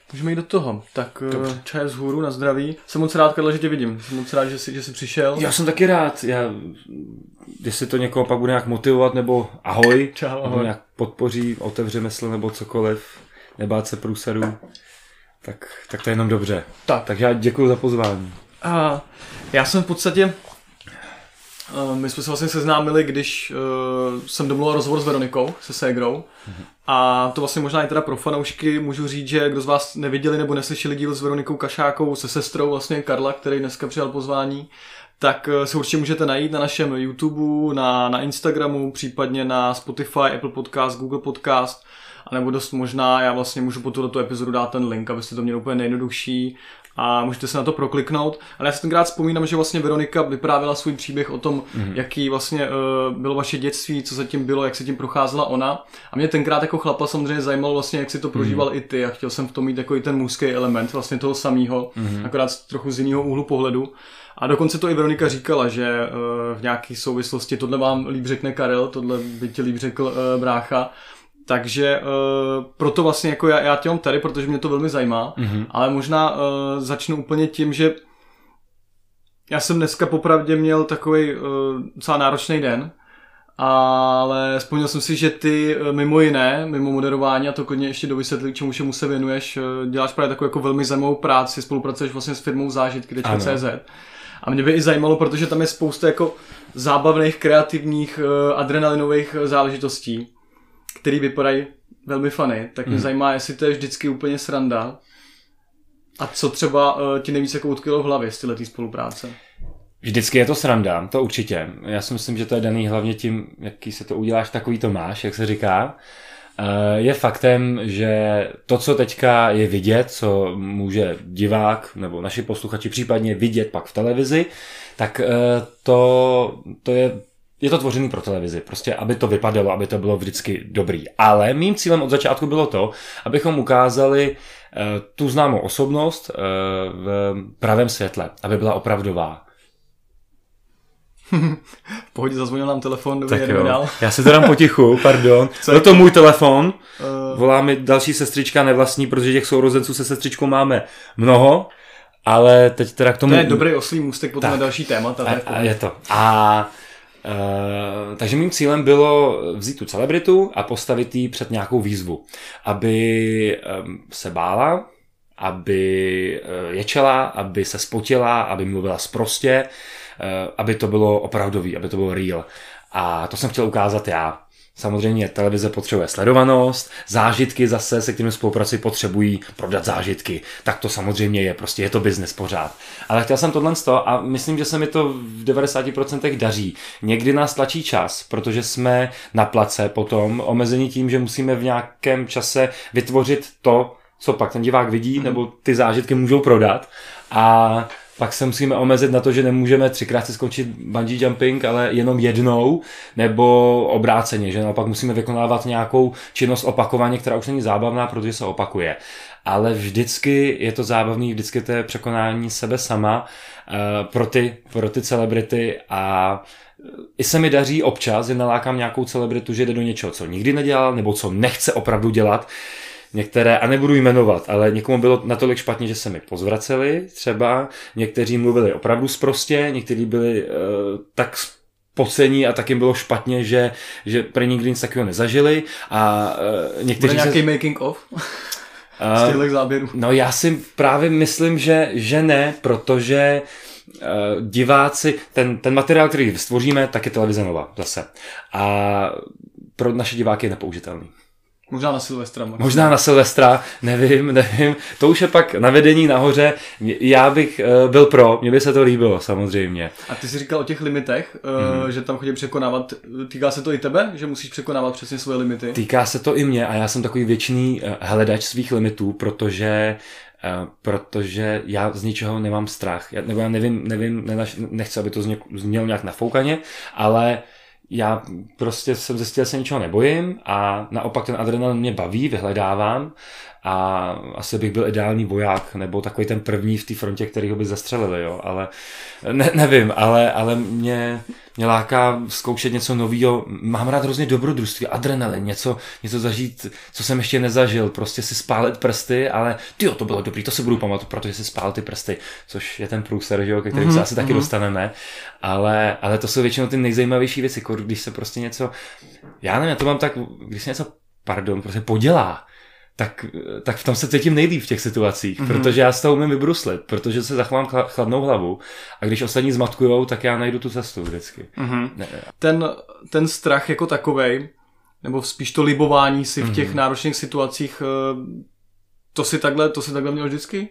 Můžeme jít do toho. Tak čaj vzhůru, na zdraví. Jsem moc rád, Karle, že tě vidím. Jsem moc rád, že jsi přišel. Já jsem taky rád. Jestli to někoho pak bude nějak motivovat, nebo ahoj. Čau, ahoj. Nebo nějak podpoří, otevře mysl, nebo cokoliv. Nebát se průserů. Tak to je jenom dobře. Takže já děkuji za pozvání. Já jsem v podstatě... My jsme se vlastně seznámili, když jsem domluvil rozhovor s Veronikou, se ségrou. A to vlastně možná i teda pro fanoušky můžu říct, že kdo z vás neviděli nebo neslyšeli díl s Veronikou Kašákou, se sestrou vlastně Karla, který dneska přijal pozvání, tak se určitě můžete najít na našem YouTube, na Instagramu, případně na Spotify, Apple Podcast, Google Podcast, anebo dost možná, já vlastně můžu po tuto epizodu dát ten link, abyste to měli úplně nejjednodušší a můžete se na to prokliknout. Ale já si tenkrát vzpomínám, že vlastně Veronika vyprávěla svůj příběh o tom, jaký vlastně bylo vaše dětství, co se tím bylo, jak se tím procházela ona. A mě tenkrát jako chlapa samozřejmě zajímalo vlastně, jak si to prožíval i ty a chtěl jsem v tom mít jako i ten mužský element vlastně toho samého, akorát trochu z jiného úhlu pohledu. A dokonce to i Veronika říkala, že v nějaké souvislosti tohle vám líp řekne Karel, tohle by ti líp řekl brácha. Takže proto vlastně jako já tě mám tady, protože mě to velmi zajímá, ale možná začnu úplně tím, že já jsem dneska popravdě měl takovej docela náročný den, ale vzpomněl jsem si, že ty mimo jiné, mimo moderování, a to klidně ještě dovysvětlit, čemu všemu se věnuješ, děláš právě takovou jako velmi zajímavou práci, spolupracuješ vlastně s firmou Zážitky.cz. A mě by i zajímalo, protože tam je spousta jako zábavných, kreativních, adrenalinových záležitostí, který vypadají velmi funny, tak mě zajímá, jestli to je vždycky úplně sranda a co třeba ti nejvíc jako utkvělo v hlavě z této spolupráce. Vždycky je to sranda, to určitě. Já si myslím, že to je daný hlavně tím, jaký se to uděláš, takový to máš, jak se říká. Je faktem, že to, co teďka je vidět, co může divák nebo naši posluchači případně vidět pak v televizi, tak to je to tvořený pro televizi, prostě aby to vypadalo, aby to bylo vždycky dobrý. Ale mým cílem od začátku bylo to, abychom ukázali tu známou osobnost v pravém světle, aby byla opravdová. V pohodě, zazvonil nám telefon, jedeme dál. Já si to dám potichu, pardon. Byl to můj telefon, volá mi další sestřička nevlastní, protože těch sourozenců se sestřičkou máme mnoho, ale teď teda k tomu... To je dobrý oslý můstek potom na další témata. A je to. Takže mým cílem bylo vzít tu celebritu a postavit ji před nějakou výzvu, aby se bála, aby ječela, aby se spotila, aby mluvila sprostě, aby to bylo opravdový, aby to bylo real. A to jsem chtěl ukázat já. Samozřejmě televize potřebuje sledovanost, zážitky zase, se kterými spolupracují, potřebují prodat zážitky. Tak to samozřejmě je, prostě je to biznes pořád. Ale chtěl jsem tohle a myslím, že se mi to v 90% daří. Někdy nás tlačí čas, protože jsme na place potom omezení tím, že musíme v nějakém čase vytvořit to, co pak ten divák vidí, nebo ty zážitky můžou prodat. A pak se musíme omezit na to, že nemůžeme 3krát si skončit bungee jumping, ale jenom jednou, nebo obráceně, že naopak musíme vykonávat nějakou činnost opakovaně, která už není zábavná, protože se opakuje. Ale vždycky je to zábavný, vždycky to je překonání sebe sama pro ty celebrity a i se mi daří občas, že nalákám nějakou celebritu, že jde do něčeho, co nikdy nedělal, nebo co nechce opravdu dělat. Některé, a nebudu jmenovat, ale někomu bylo natolik špatně, že se mi pozvraceli třeba, někteří mluvili opravdu sprostě, někteří byli tak spocení a tak jim bylo špatně, že prý nikdy nic takového nezažili a někteří... Bude nějaký making of? Z těchto záběrů? No já si právě myslím, že ne, protože diváci, ten materiál, který stvoříme, tak je televize Nova zase. A pro naše diváky je nepoužitelný. Možná na Silvestra. Možná na Silvestra, nevím. To už je pak na vedení nahoře. Já bych byl pro, mně by se to líbilo samozřejmě. A ty jsi říkal o těch limitech, že tam chodí překonávat. Týká se to i tebe, že musíš překonávat přesně svoje limity? Týká se to i mě a já jsem takový věčný hledač svých limitů, protože já z ničeho nemám strach. Já nevím, nechci, aby to znělo nějak nafoukaně, ale já prostě jsem zjistil, že se ničeho nebojím a naopak ten adrenalin mě baví, vyhledávám a asi bych byl ideální voják, nebo takový ten první v té frontě, který ho by zastřelili, jo, ale nevím, ale mě láká zkoušet něco nového, mám rád hrozně dobrodružství, adrenalin, něco zažít, co jsem ještě nezažil, prostě si spálit prsty, ale tyjo, to bylo dobrý, to si budu pamatovat, protože si spál ty prsty, což je ten průser, že jo, ke kterým se asi taky dostaneme, ale to jsou většinou ty nejzajímavější věci, když se prostě něco, já nevím, já to mám tak, když se něco, prostě podělá, tak v tom se cítím nejlíp v těch situacích, protože já z toho umím vybruslit, protože se zachovám chladnou hlavu a když ostatní zmatkujou, tak já najdu tu cestu vždycky. Ten strach jako takovej, nebo spíš to libování si v těch náročných situacích, to si takhle měl vždycky?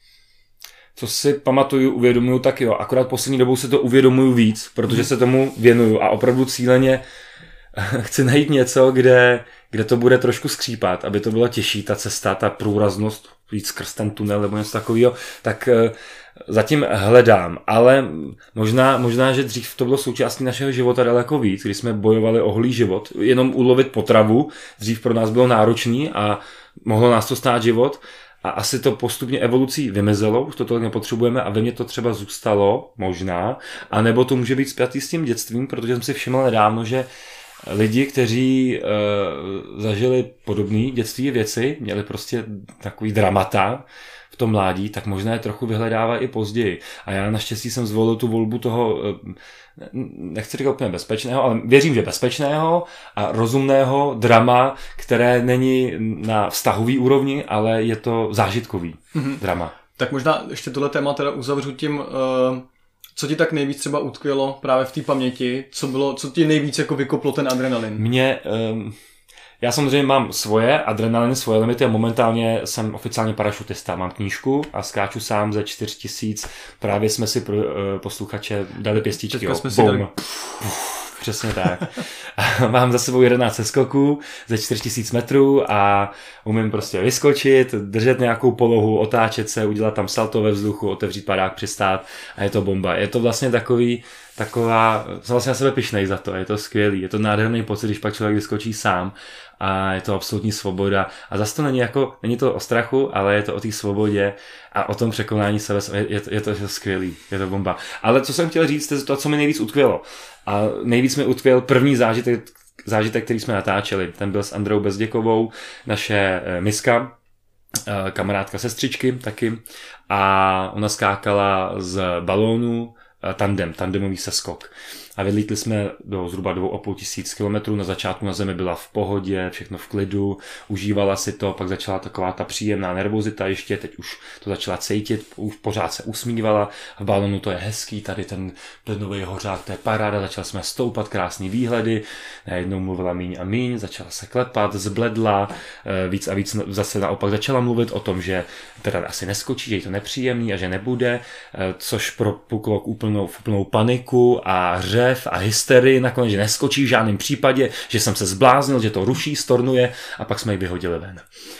Co si pamatuju, uvědomuju, tak jo, akorát poslední dobou se to uvědomuju víc, protože se tomu věnuju a opravdu cíleně chci najít něco, kde to bude trošku skřípat, aby to bylo těžší, ta cesta, ta průraznost, víc skrz ten tunel nebo něco takového, tak zatím hledám, ale možná, že dřív to bylo součástí našeho života daleko víc, když jsme bojovali o holý život, jenom ulovit potravu, dřív pro nás bylo náročný a mohlo nás to stát život a asi to postupně evolucí vymizelo, už to tolik nepotřebujeme a ve mně to třeba zůstalo, možná, anebo to může být spjatý s tím dětstvím, protože jsem si všiml nedávno, že lidi, kteří zažili podobné dětství věci, měli prostě takový dramata v tom mládí, tak možná je trochu vyhledávají i později. A já naštěstí jsem zvolil tu volbu toho, nechci říkat úplně bezpečného, ale věřím, že bezpečného a rozumného drama, které není na vztahový úrovni, ale je to zážitkový drama. Tak možná ještě tohle téma teda uzavřu tím, co ti tak nejvíc třeba utkvělo právě v té paměti? Co ti nejvíc jako vykoplo ten adrenalin? Já samozřejmě mám svoje adrenaliny, svoje limity a momentálně jsem oficiálně parašutista. Mám knížku a skáču sám ze 4000. Právě jsme si pro posluchače dali pěstičky. Přesně tak. Mám za sebou 11 seskoků ze 4000 metrů a umím prostě vyskočit, držet nějakou polohu, otáčet se, udělat tam salto ve vzduchu, otevřít padák, přistát a je to bomba. Je to vlastně taková, jsem vlastně na sebe pyšnej za to, je to skvělý, je to nádherný pocit, když pak člověk vyskočí sám a je to absolutní svoboda a zase to není to o strachu, ale je to o té svobodě a o tom překonání sebe, je to skvělý, je to bomba. Ale co jsem chtěl říct, to je to, co mi nejvíc utkvělo. A nejvíc mi utkvěl první zážitek, který jsme natáčeli. Ten byl s Andreou Bezděkovou, naše miska, kamarádka sestřičky taky. A ona skákala z balónu tandemový seskok. A vylítli jsme do zhruba 2500 kilometrů, na začátku na zemi byla v pohodě, všechno v klidu, užívala si to, pak začala taková ta příjemná nervozita ještě, teď už to začala cítit, už pořád se usmívala, v balonu to je hezký, tady ten plynový hořák, to je paráda, začala jsme stoupat, krásný výhledy, najednou mluvila míň a míň, začala se klepat, zbledla, víc a víc zase naopak začala mluvit o tom, že teda asi neskočí, že je to nepříjemný a že nebude, což propuklo v úplnou paniku a a hysterii, nakonec, že neskočí v žádném případě, že jsem se zbláznil, že to ruší, stornuje a pak jsme ji vyhodili ven.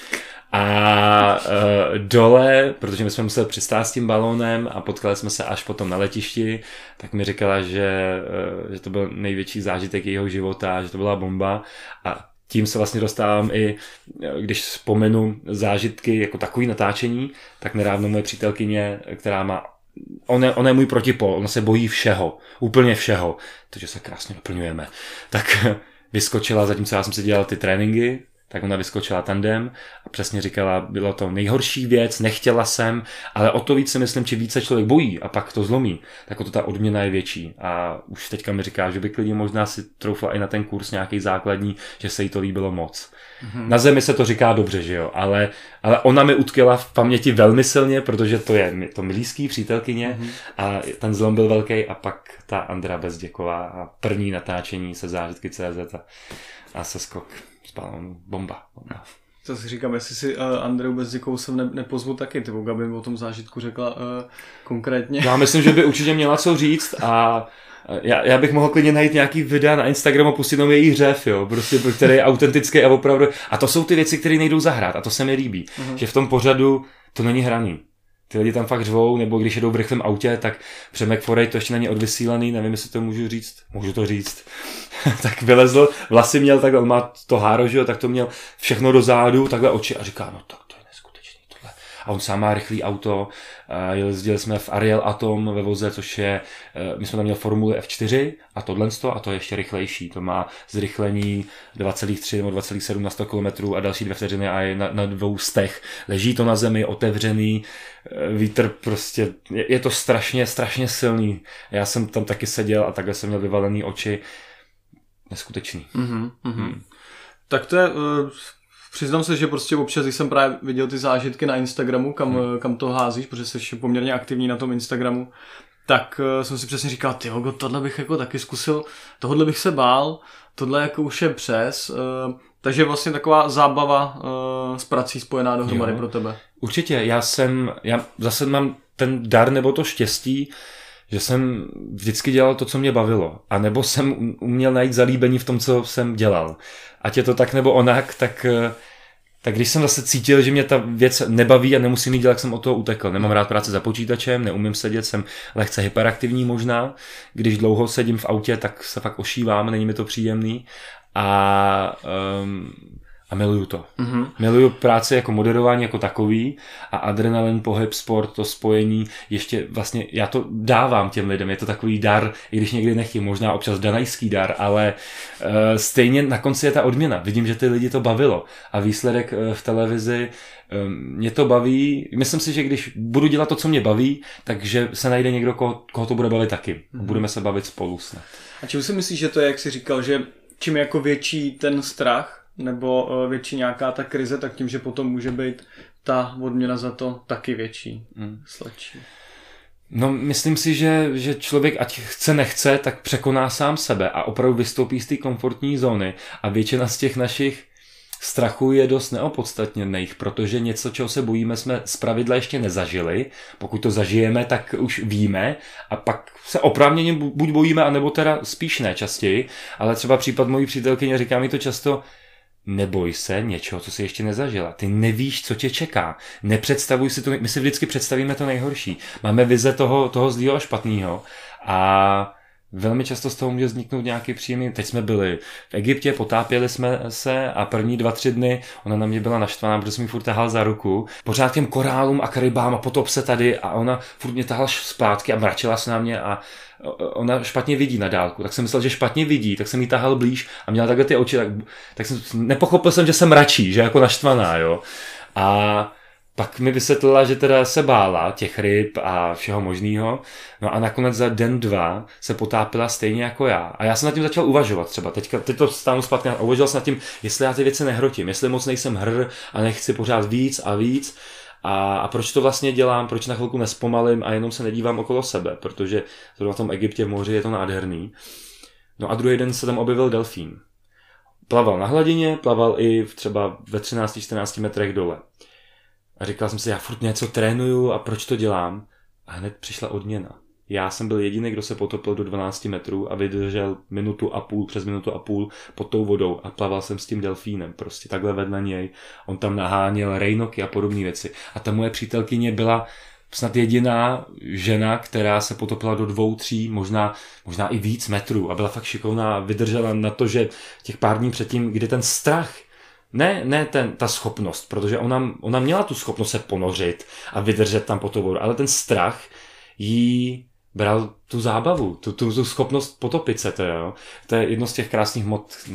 A dole, protože my jsme museli přistát s tím balónem a potkali jsme se až potom na letišti, tak mi říkala, že to byl největší zážitek jejího života, že to byla bomba a tím se vlastně dostávám i, když vzpomenu zážitky jako takový natáčení, tak nedávno moje přítelkyně, která má on je můj protipol, ona se bojí všeho, úplně všeho, takže se krásně doplňujeme. Tak vyskočila, zatímco já jsem si dělal ty tréninky, tak ona vyskočila tandem a přesně říkala, bylo to nejhorší věc, nechtěla jsem, ale o to víc si myslím, či více člověk bojí a pak to zlomí, tak o to ta odměna je větší. A už teďka mi říká, že by klidně možná si troufla i na ten kurz nějaký základní, že se jí to líbilo moc. Na zemi se to říká dobře, že jo, ale ona mi utkvěla v paměti velmi silně, protože to je to milíský přítelkyně a ten zlom byl velký a pak ta Andrea Bezděková a první natáčení se zážitky CZ a seskok z balónu. Bomba. To si říkám, jestli si Andreu Bezděkovou jsem nepozvu taky, ty Gabi mi o tom zážitku řekla konkrétně. Já myslím, že by určitě měla co říct a já bych mohl klidně najít nějaký videa na Instagramu, pustit jenom její hřev, jo, prostě, který je autentický a opravdu. A to jsou ty věci, které nejdou zahrát a to se mi líbí, že v tom pořadu to není hraný. Ty lidi tam fakt řvou, nebo když jedou v rychlém autě, tak Přemek Forej to ještě není odvysílaný, nevím, jestli to můžu říct. Můžu to říct. Tak vylezl, vlasy měl takhle, on má to háro, že jo, tak to měl všechno do zádu, takhle oči a říká, no tak to je a on sám má rychlý auto. Jezdili jsme v Ariel Atom ve voze, což je, my jsme tam měli formuli F4 a to je ještě rychlejší. To má zrychlení 2,3 nebo 2,7 na 100 km a další 2 vteřiny a je na 200. Leží to na zemi, otevřený, vítr prostě, je to strašně silný. Já jsem tam taky seděl a takhle jsem měl vyvalený oči. Neskutečný. Tak to je, přiznám se, že prostě občas, když jsem právě viděl ty zážitky na Instagramu, kam to házíš, protože jsi poměrně aktivní na tom Instagramu, tak jsem si přesně říkal, tyjo, tohle bych jako taky zkusil, tohle bych se bál, tohle jako už je přes, takže vlastně taková zábava s prací spojená dohromady pro tebe. Určitě, já zase mám ten dar nebo to štěstí, že jsem vždycky dělal to, co mě bavilo. A nebo jsem uměl najít zalíbení v tom, co jsem dělal. Ať je to tak nebo onak, tak když jsem zase cítil, že mě ta věc nebaví a nemusím jí dělat, tak jsem od toho utekl. Nemám rád práci za počítačem, neumím sedět, jsem lehce hyperaktivní možná. Když dlouho sedím v autě, tak se fakt ošívám, není mi to příjemný. A miluju to. Miluju práci jako moderování jako takový a adrenalin, pohyb, sport, to spojení, ještě vlastně já to dávám těm lidem, je to takový dar, i když někdy nechtím, možná občas danajský dar, ale stejně na konci je ta odměna. Vidím, že ty lidi to bavilo a výsledek v televizi mě to baví. Myslím si, že když budu dělat to, co mě baví, takže se najde někdo, koho to bude bavit taky. Budeme se bavit spolu snad. A čím si myslíš, že to je, jak jsi říkal, že čím je jako větší ten strach, nebo větší nějaká ta krize, tak tím, že potom může být ta odměna za to taky větší, sladší. No, myslím si, že člověk, ať chce, nechce, tak překoná sám sebe a opravdu vystoupí z té komfortní zóny a většina z těch našich strachů je dost neopodstatněných, protože něco, čeho se bojíme, jsme zpravidla ještě nezažili. Pokud to zažijeme, tak už víme a pak se oprávněně buď bojíme, anebo teda spíš ne častěji, ale třeba případ mojí přítelkyně, říká mi to často, neboj se něčeho, co jsi ještě nezažila. Ty nevíš, co tě čeká. Nepředstavuj si to, my si vždycky představíme to nejhorší. Máme vize toho zlýho a špatného a velmi často z toho může vzniknout nějaký příjemný. Teď jsme byli v Egyptě, potápěli jsme se a první 2-3 dny ona na mě byla naštvaná, protože jsem mi furt tahal za ruku. Pořád těm korálům a karybám a potop se tady a ona furt mě tahal zpátky a mračila se na mě a ona špatně vidí na dálku. Tak jsem myslel, že špatně vidí, tak jsem jí tahal blíž a měla takhle ty oči, tak jsem nepochopil jsem, že se mračí, že jako naštvaná, jo. A pak mi vysvětlila, že teda se bála těch ryb a všeho možného. No a nakonec za den, 2 se potápila stejně jako já. A já jsem nad tím začal uvažovat třeba. Teď to stánu zpátky a uvažoval jsem nad tím, jestli já ty věci nehrotím, jestli moc nejsem hr a nechci pořád víc a víc. A proč to vlastně dělám, proč na chvilku nespomalím a jenom se nedívám okolo sebe, protože zrovna v tom Egyptě v moři je to nádherný. No a druhý den se tam objevil delfín. Plaval na hladině, plaval i třeba ve 13-14 metrech dole. A říkal jsem si, já furt něco trénuju a proč to dělám? A hned přišla odměna. Já jsem byl jediný, kdo se potopil do 12 metrů a vydržel přes minutu a půl pod tou vodou a plaval jsem s tím delfínem, prostě takhle vedle něj. On tam naháněl rejnoky a podobné věci. A ta moje přítelkyně byla snad jediná žena, která se potopila do 2-3, možná i víc metrů a byla fakt šikovná a vydržela na to, že těch pár dní předtím, kdy ten strach, ne ta schopnost, protože ona měla tu schopnost se ponořit a vydržet tam pod tou vodou, ale ten strach jí bral tu zábavu, tu schopnost potopit se, to je jedno z těch krásných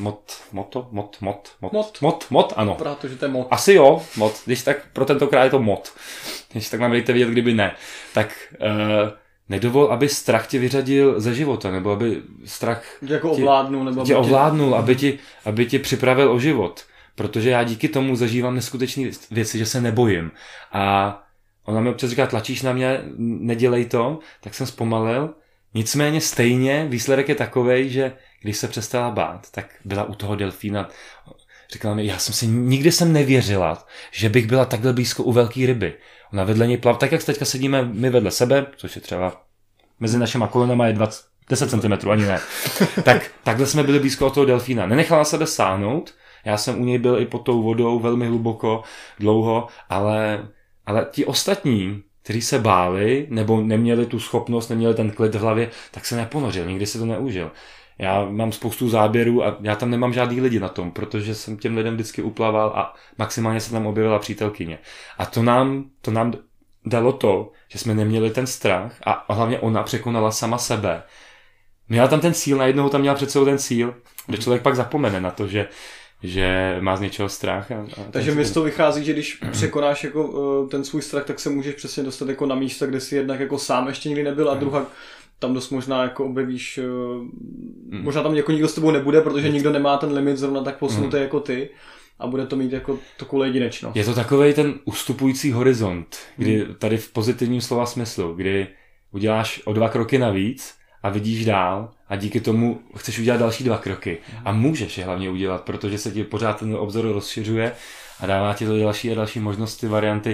mod, ano. Protože to je mod. Asi jo, mod, když tak pro tentokrát je to mod. Když tak nám dejte vědět, kdyby ne. Tak nedovol, aby strach tě vyřadil ze života, nebo aby strach jako ovládnul, nebo tě ovládnul, aby tě připravil o život. Protože já díky tomu zažívám neskutečné věci, že se nebojím. A ona mi občas říká, tlačíš na mě, nedělej to, tak jsem zpomalil. Nicméně stejně výsledek je takovej, že když se přestala bát, tak byla u toho delfína. Říkala mi, nikdy jsem nevěřila, že bych byla takhle blízko u velké ryby. Ona vedle něj plav, tak jak teďka sedíme my vedle sebe, což je třeba mezi našima kolenama je 10 cm, ani ne. Takhle jsme byli blízko od toho delfína. Nenechala sebe sáhnout, já jsem u něj byl i pod tou vodou velmi hluboko, dlouho, ale ti ostatní, kteří se báli, nebo neměli tu schopnost, neměli ten klid v hlavě, tak se neponořil, nikdy si to neužil. Já mám spoustu záběrů a já tam nemám žádný lidi na tom, protože jsem těm lidem vždycky uplaval a maximálně se tam objevila přítelkyně. A to nám dalo to, že jsme neměli ten strach a hlavně ona překonala sama sebe. Měla tam ten cíl, najednou tam měla před sebou ten cíl, kde člověk pak zapomene na to, že má z něčeho strach. Takže mi z toho vychází, že když překonáš jako ten svůj strach, tak se můžeš přesně dostat jako na místa, kde jsi jednak jako sám ještě nikdy nebyl a druhá tam dost možná jako objevíš, možná tam jako nikdo s tebou nebude, protože nikdo nemá ten limit zrovna tak posunutý jako ty a bude to mít jako takovou jedinečnost. Je to takovej ten ustupující horizont, kdy tady v pozitivním slova smyslu, kdy uděláš o 2 kroky navíc a vidíš dál a díky tomu chceš udělat další 2 kroky. A můžeš je hlavně udělat, protože se ti pořád ten obzor rozšiřuje a dává ti to další a další možnosti, varianty,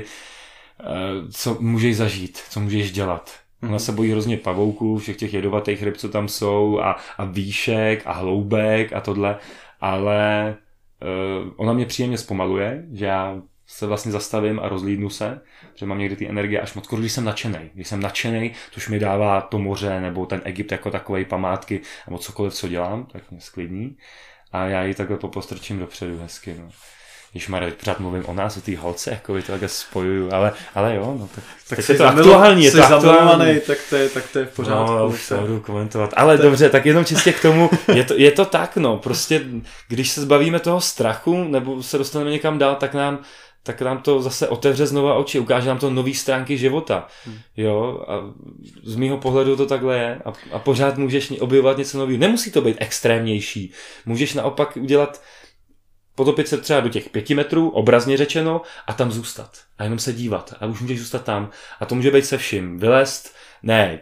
co můžeš zažít, co můžeš dělat. Ona se bojí hrozně pavouků, všech těch jedovatých ryb, co tam jsou a výšek a hloubek a tohle, ale ona mě příjemně zpomaluje, že já se vlastně zastavím a rozlídnu se, že mám někdy ty energie až moc, když jsem nadšenej. Když jsem nadšenej, což mi dává to moře nebo ten Egypt jako takovej památky nebo cokoliv, co dělám, tak mě sklidní. A já ji takhle popostrčím dopředu hezky. No. Ježmarja, pořád mluvím o nás, o té holce, jako to takhle spojuju, ale jo, no tak jsi je to aktuální, je to aktuální. Tak to je v pořádku. No, už to budu komentovat, ale dobře, tak jenom čistě k tomu, je to tak, no, prostě, když se zbavíme toho strachu, nebo se dostaneme někam dál, tak nám to zase otevře znova oči, ukáže nám to nový stránky života, jo, a z mýho pohledu to takhle je a pořád můžeš objevovat něco nového, nemusí to být extrémnější, můžeš naopak udělat potopit se třeba do těch 5 metrů, obrazně řečeno, a tam zůstat. A jenom se dívat. A už můžeš zůstat tam. A to může být se vším. Vylézt, ne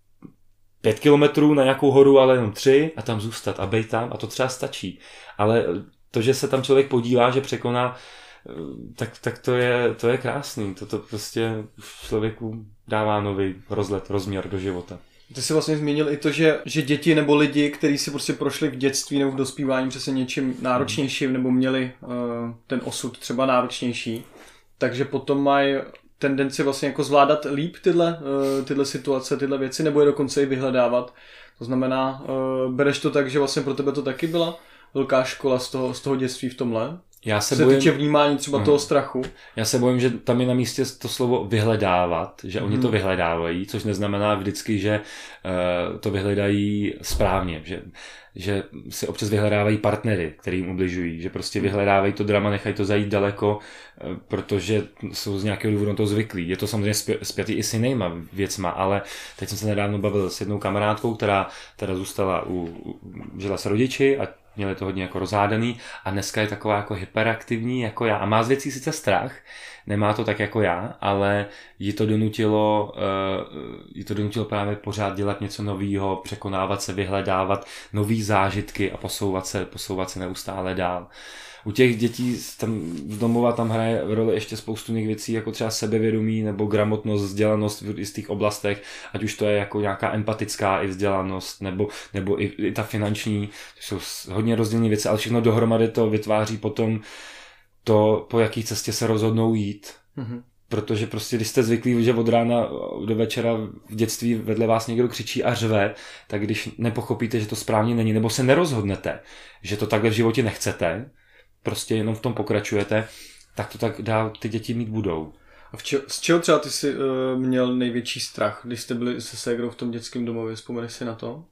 5 kilometrů na nějakou horu, ale jenom 3 a tam zůstat a být tam. A to třeba stačí. Ale to, že se tam člověk podívá, že překoná, tak to je krásný. To prostě člověku dává nový rozměr do života. Ty jsi vlastně zmínil i to, že děti nebo lidi, kteří si prostě prošli v dětství nebo v dospívání přesně něčím náročnějším nebo měli ten osud třeba náročnější, takže potom mají tendenci vlastně jako zvládat líp tyhle situace, tyhle věci, nebo je dokonce i vyhledávat. To znamená, bereš to tak, že vlastně pro tebe to taky byla velká škola z toho dětství v tomhle? Já se bojím, týče vnímání třeba toho strachu. Já se bojím, že tam je na místě to slovo vyhledávat, že oni to vyhledávají, což neznamená vždycky, že to vyhledají správně, že si občas vyhledávají partnery, který jim ubližují, že prostě vyhledávají to drama, nechají to zajít daleko, protože jsou z nějakého důvodu na to zvyklí. Je to samozřejmě spjatý i s jinýma věcma, ale teď jsem se nedávno bavil s jednou kamarádkou, která teda zůstala žila s rodiči a měli to hodně jako rozhádaný a dneska je taková jako hyperaktivní jako já a má z věcí sice strach, nemá to tak jako já, ale jí to donutilo právě pořád dělat něco nového, překonávat se, vyhledávat nový zážitky a posouvat se neustále dál. U těch dětí tam z domova tam hraje roli ještě spoustu věcí, jako třeba sebevědomí nebo gramotnost, vzdělanost v jistých oblastech, ať už to je jako nějaká empatická i vzdělanost, nebo i ta finanční, to jsou hodně rozdílné věci, ale všechno dohromady to vytváří potom to, po jaký cestě se rozhodnou jít. Mm-hmm. Protože prostě, když jste zvyklí, že od rána do večera v dětství vedle vás někdo křičí a řve, tak když nepochopíte, že to správně není, nebo se nerozhodnete, že to takhle v životě nechcete, prostě jenom v tom pokračujete, tak to tak dál ty děti mít budou. A z čeho třeba ty jsi měl největší strach, když jste byli se ségrou v tom dětském domově? Vzpomeneš si na to?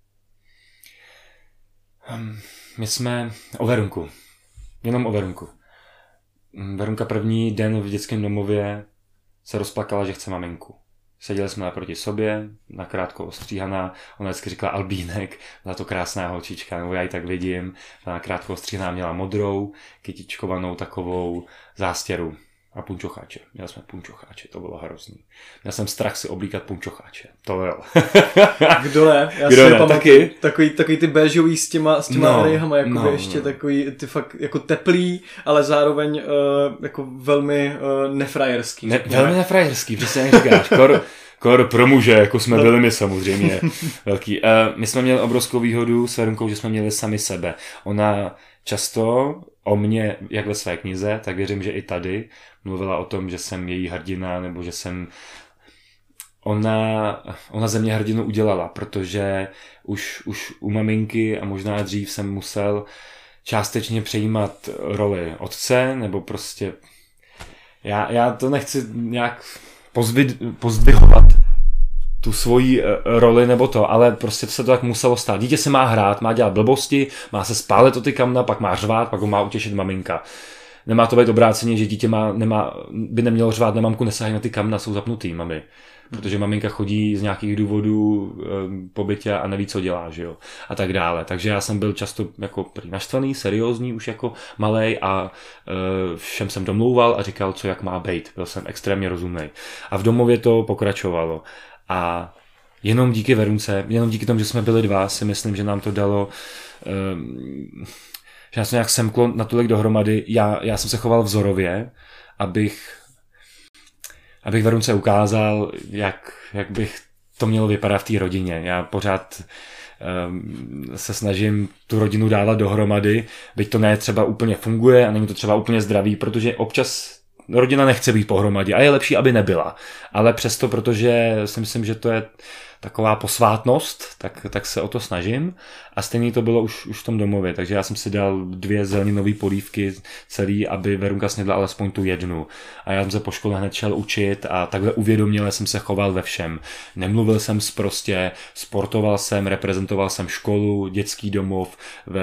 My jsme o Verunku. Jenom o Verunku. Verunka první den v dětském domově se rozplakala, že chce maminku. Seděli jsme naproti sobě, nakrátko ostříhaná, ona vždycky říkala Albínek, byla to krásná holčička, nebo já ji tak vidím, nakrátko ostříhaná měla modrou, kytičkovanou takovou zástěru a punčocháče. Měli jsme punčocháče, to bylo hrozný. Měl jsem strach si oblíkat punčocháče, to jo. Kdo ne? Já si pamatuju takový ty béžový s těma rejhama, ještě takový ty fakt jako teplý, ale zároveň jako velmi nefrajerský. Velmi nefrajerský, přesně jak říkáš. Kor pro muže, jako jsme byli my samozřejmě velký. My jsme měli obrovskou výhodu s Verunkou, že jsme měli sami sebe. Ona často o mně, jak ve své knize, tak věřím, že i tady mluvila o tom, že jsem její hrdina, nebo že jsem ona ze mě hrdinu udělala, protože už u maminky a možná dřív jsem musel částečně přejímat roli otce, nebo prostě já to nechci nějak pozdvihovat tu svoji roli nebo to, ale prostě se to tak muselo stát. Dítě se má hrát, má dělat blbosti, má se spálet o ty kamna, pak má řvát, pak ho má utěšit maminka. Nemá to být obráceně, že dítě by nemělo řvát, na mamku nesahají na ty kamna, jsou zapnutý mami. Protože maminka chodí z nějakých důvodů po bytě a neví, co dělá, že jo, a tak dále. Takže já jsem byl často jako naštvaný, seriózní už jako malej a všem jsem domlouval a říkal, co jak má být. Byl jsem extrémně rozumnej. A v domově to pokračovalo. A jenom díky Verunce, jenom díky tomu, že jsme byli dva, si myslím, že nám to dalo, že nás to nějak semklo natolik dohromady. Já jsem se choval vzorově, abych Verunce ukázal, jak bych to mělo vypadat v té rodině. Já pořád se snažím tu rodinu dávat dohromady, byť to ne třeba úplně funguje a není to třeba úplně zdravý, protože občas rodina nechce být pohromadě a je lepší, aby nebyla. Ale přesto, protože si myslím, že to je taková posvátnost, tak se o to snažím. A stejně to bylo už v tom domově, takže já jsem si dal 2 zeleninové polívky celý, aby Verunka snědla alespoň tu jednu. A já jsem se po škole hned šel učit a takhle uvědoměle jsem se choval ve všem. Nemluvil jsem sprostě, sportoval jsem, reprezentoval jsem školu, dětský domov,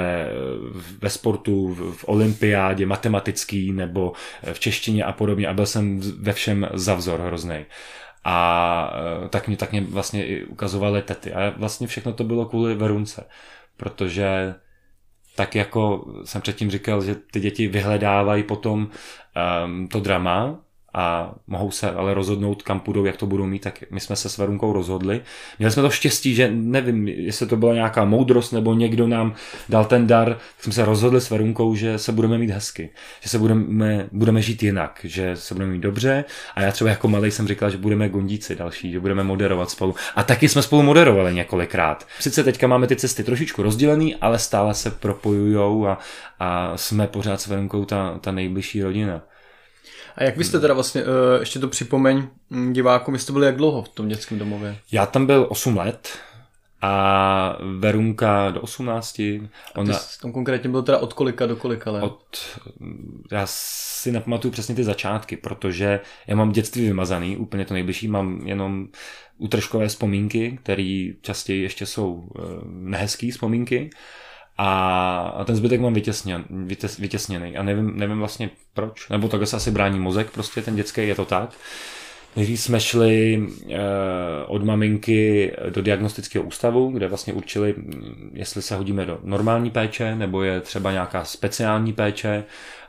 ve sportu, v olympiádě, matematický nebo v češtině a podobně a byl jsem ve všem za vzor hroznej. A tak mě vlastně i ukazovaly tety. A vlastně všechno to bylo kvůli Verunce. Protože tak jako jsem předtím říkal, že ty děti vyhledávají potom to drama a mohou se ale rozhodnout, kam půjdou, jak to budou mít, tak my jsme se s Verunkou rozhodli. Měli jsme to štěstí, že nevím, jestli to byla nějaká moudrost, nebo někdo nám dal ten dar, tak jsme se rozhodli s Verunkou, že se budeme mít hezky, že se budeme žít jinak, že se budeme mít dobře a já třeba jako malej jsem říkal, že budeme gondíci další, že budeme moderovat spolu. A taky jsme spolu moderovali několikrát. Sice teďka máme ty cesty trošičku rozdělený, ale stále se propojujou a jsme pořád s Verunkou ta nejbližší rodina. A jak vy jste teda vlastně, ještě to připomeň divákům, jste byli jak dlouho v tom dětském domově? Já tam byl 8 let a Verunka do 18. Ona... Tam konkrétně byl teda od kolika do kolika let? Já si nepamatuju přesně ty začátky, protože já mám dětství vymazaný, úplně to nejbližší, mám jenom útržkové vzpomínky, které častěji ještě jsou nehezký vzpomínky. A ten zbytek mám vytěsněný a nevím vlastně proč, nebo takhle se asi brání mozek, prostě ten dětský, je to tak. Nejdřív jsme šli od maminky do diagnostického ústavu, kde vlastně určili, jestli se hodíme do normální péče, nebo je třeba nějaká speciální péče.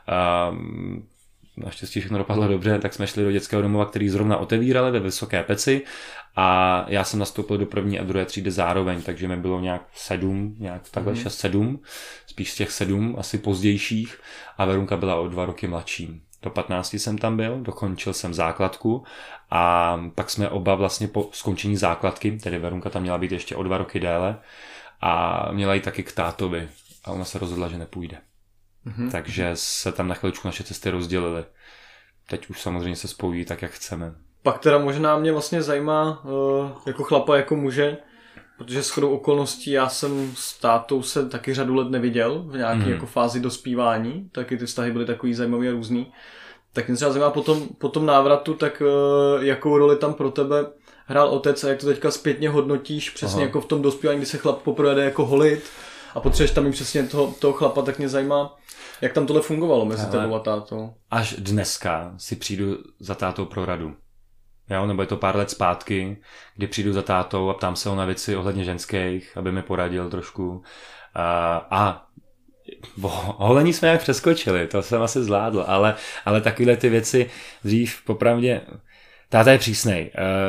Naštěstí všechno dopadlo dobře, tak jsme šli do dětského domova, který zrovna otevírali ve Vysoké Peci a já jsem nastoupil do 1. a 2. třídy zároveň, takže mi bylo nějak 7, nějak takhle 6-7, spíš z těch 7 asi pozdějších a Verunka byla o 2 roky mladší. Do 15 jsem tam byl, dokončil jsem základku a pak jsme oba vlastně po skončení základky, tedy Verunka tam měla být ještě o 2 roky déle a měla jít taky k tátovi a ona se rozhodla, že nepůjde. Takže se tam na chviličku naše cesty rozdělily. Teď už samozřejmě se spojí tak, jak chceme. Pak teda možná mě vlastně zajímá jako chlapa, jako muže, protože shodou okolností já jsem s tátou se taky řadu let neviděl v nějaké jako fázi dospívání, taky ty vztahy byly takový zajímavý a různý. Tak mě třeba zajímá po tom návratu, tak jakou roli tam pro tebe hrál otec a jak to teďka zpětně hodnotíš přesně jako v tom dospívání, kdy se chlap poprvé jde jako holit a potřebuješ tam i přesně toho chlapa, tak mě zajímá, jak tam tohle fungovalo mezi tebou a tátou. Až dneska si přijdu za tátou pro radu. Jo, nebo je to pár let zpátky, kdy přijdu za tátou a ptám se ho na věci ohledně ženských, aby mi poradil trošku. A holení jsme jak přeskočili, to jsem asi zvládl, ale takovéhle ty věci dřív popravdě, táta je přísnej.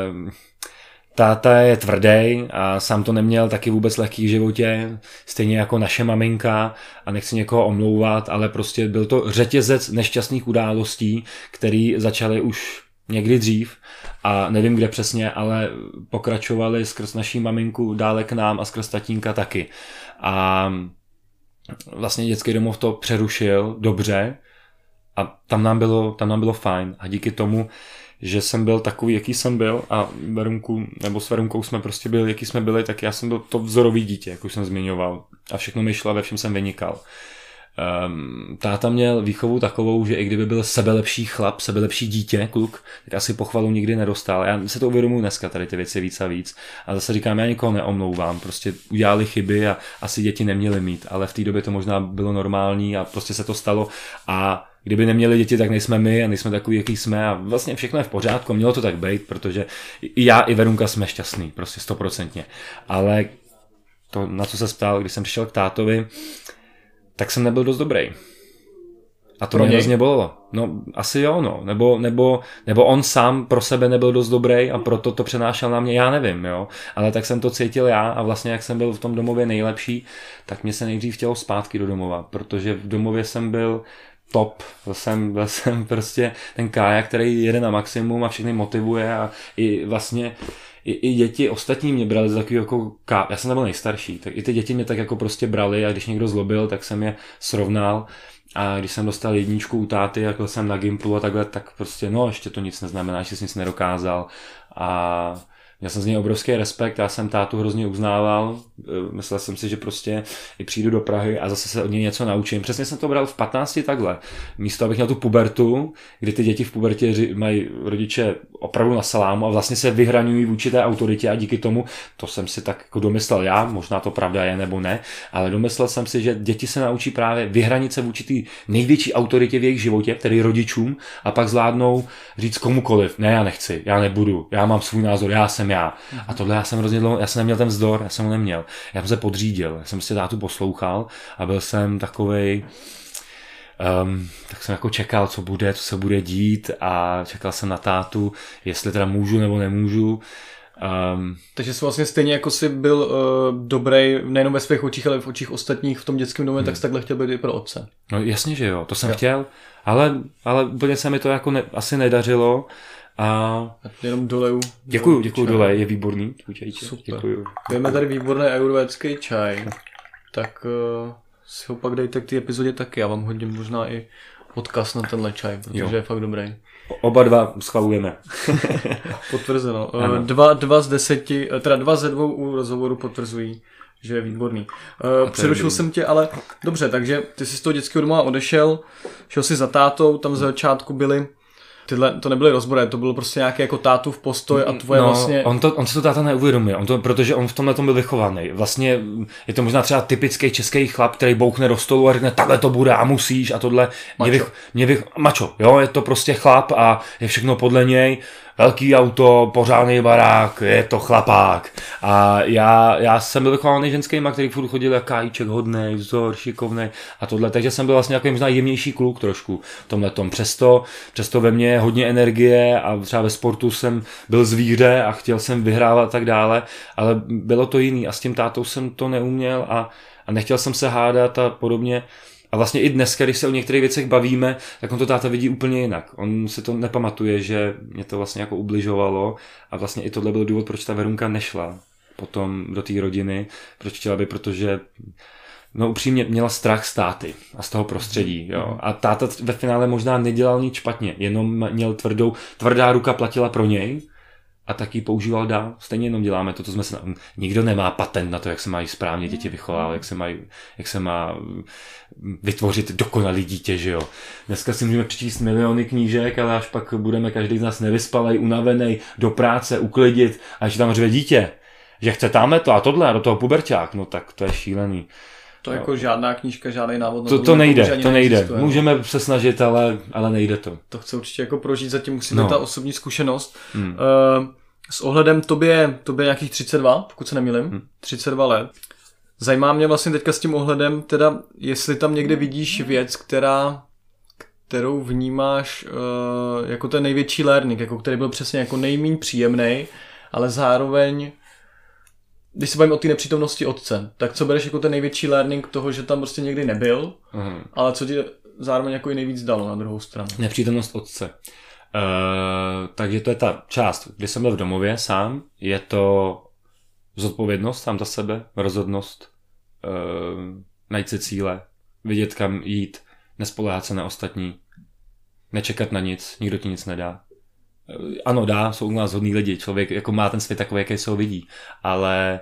Táta je tvrdý a sám to neměl taky vůbec lehký v životě, stejně jako naše maminka a nechci někoho omlouvat, ale prostě byl to řetězec nešťastných událostí, které začaly už někdy dřív a nevím kde přesně, ale pokračovali skrz naší maminku dále k nám a skrz tatínka taky. A vlastně dětský domov to přerušil dobře a tam nám bylo fajn a díky tomu, že jsem byl takový, jaký jsem byl a Verunku, nebo s Verunkou jsme prostě byli, jaký jsme byli, tak já jsem byl to vzorový dítě, jak už jsem zmiňoval. A všechno mi šlo a ve všem jsem vynikal. Táta měl výchovu takovou, že i kdyby byl sebelepší chlap, sebelepší dítě, kluk, tak asi pochvalu nikdy nedostal. Já se to uvědomuji dneska, tady ty věci víc a víc. A zase říkám, já nikoho neomlouvám, prostě udělali chyby a asi děti neměly mít, ale v té době to možná bylo normální a prostě se to stalo a kdyby neměli děti, tak nejsme my a nejsme takový, jaký jsme a vlastně všechno je v pořádku, mělo to tak být, protože i já, i Verunka jsme šťastný, prostě 100%. Ale to, na co se ptal, když jsem přišel k tátovi, tak jsem nebyl dost dobrý. A to mě hrozně bolelo. No, asi jo, no. Nebo on sám pro sebe nebyl dost dobrý a proto to přenášel na mě, já nevím, jo. Ale tak jsem to cítil já a vlastně jak jsem byl v tom domově nejlepší, tak mě se nejdřív chtělo zpátky do domova, protože v domově jsem byl top, byl jsem prostě ten kája, který jede na maximum a všechny motivuje a i vlastně i děti ostatní mě brali za takový jako já jsem nebyl nejstarší, tak i ty děti mě tak jako prostě brali a když někdo zlobil, tak jsem je srovnal a když jsem dostal 1 u táty, jako jsem na Gimplu a takhle, tak prostě no ještě to nic neznamená, že jsi nic nedokázal a měl jsem z něj obrovský respekt, já jsem tátu hrozně uznával, myslel jsem si, že prostě i přijdu do Prahy a zase se od něj něco naučím. Přesně jsem to bral v 15 takhle. Místo, abych měl tu pubertu, kdy ty děti v pubertě mají rodiče opravdu na salámu a vlastně se vyhraňují vůči té autoritě a díky tomu, to jsem si tak jako domyslel já, možná to pravda je nebo ne, ale domyslel jsem si, že děti se naučí právě vyhranit se vůči té největší autoritě v jejich životě, tedy rodičům, a pak zvládnou říct komukoliv, ne, já nechci, já nebudu, já mám svůj názor, já jsem já. A tohle já jsem hrozně dlouho, já jsem neměl ten vzdor, já jsem ho neměl. Já jsem se podřídil, já jsem si tátu poslouchal a byl jsem takovej, tak jsem jako čekal, co se bude dít a čekal jsem na tátu, jestli teda můžu nebo nemůžu. Takže jsi vlastně stejně jako jsi byl dobrý nejenom ve svých očích, ale v očích ostatních v tom dětském domě, tak jsi takhle chtěl být i pro otce. No jasně, že jo, to jsem chtěl, ale úplně se mi to jako asi nedařilo. A jenom doleju. Děkuju, dole, je výborný. Super. Děkuju. Máme tady výborný ajurvédský čaj, tak si ho pak dejte k té epizodě taky. Já vám hodím možná i odkaz na tenhle čaj, protože je fakt dobrý. Oba dva schvalujeme. Potvrzeno. 2 z 10, teda 2 ze 2 u rozhovoru potvrzují, že je výborný. Přerušil jsem tě, ale dobře, takže ty jsi z toho dětského domova odešel, šel si za tátou, tam za začátku byly to nebyly rozbory, to bylo prostě nějaký jako tátův postoj a tvoje vlastně... On se to táta neuvědomuje, protože on v tomhle tom byl vychovaný. Vlastně je to možná třeba typický český chlap, který bouchne do stolu a řekne, takhle to bude a musíš a tohle. Mačo, jo, je to prostě chlap a je všechno podle něj. Velký auto, pořádný barák, je to chlapák. A já jsem byl vychovaný ženskýma, který furt chodil jak kájíček, hodnej, vzor, šikovnej a tohle. Takže jsem byl vlastně jako možná jemnější kluk trošku v tomhletom. Přesto ve mně je hodně energie a třeba ve sportu jsem byl zvíře a chtěl jsem vyhrávat a tak dále, ale bylo to jiný a s tím tátou jsem to neuměl a nechtěl jsem se hádat a podobně. A vlastně i dneska, když se o některých věcech bavíme, tak on to táta vidí úplně jinak. On si to nepamatuje, že mě to vlastně jako ubližovalo a vlastně i tohle byl důvod, proč ta Verunka nešla potom do té rodiny, proč chtěla by, protože no upřímně měla strach z táty a z toho prostředí. Jo. A táta ve finále možná nedělal nic špatně, jenom měl tvrdá ruka platila pro něj a taky používal dál. Stejně jenom děláme to, co jsme se... Nikdo nemá patent na to, jak se mají správně děti vychovávat, jak se má vytvořit dokonalý dítě, že jo. Dneska si můžeme přečíst miliony knížek, ale až pak budeme každý z nás nevyspalej, unavený, do práce, uklidit a když tam řve dítě, že chce tamhle to a tohle a do toho puberťák, no tak to je šílený. To jako žádná knížka, žádný návod. To nejde. Můžeme se snažit, ale nejde to. To chce určitě jako prožít, zatím musí být ta osobní zkušenost. S ohledem tobě nějakých 32, pokud se nemýlím, 32 let. Zajímá mě vlastně teďka s tím ohledem, teda jestli tam někde vidíš věc, kterou vnímáš jako ten největší learning, jako který byl přesně jako nejméně příjemnej, ale zároveň když se bavím o té nepřítomnosti otce, tak co bereš jako ten největší learning toho, že tam prostě někdy nebyl, ale co ti zároveň jako i nejvíc dalo na druhou stranu? Nepřítomnost otce. Takže to je ta část, kdy jsem byl v domově sám, je to zodpovědnost sám za sebe, rozhodnost, najít si cíle, vidět kam jít, nespoléhat se na ostatní, nečekat na nic, nikdo ti nic nedá. ano, jsou u nás hodný lidi, člověk jako má ten svět takový, jaký se ho vidí, ale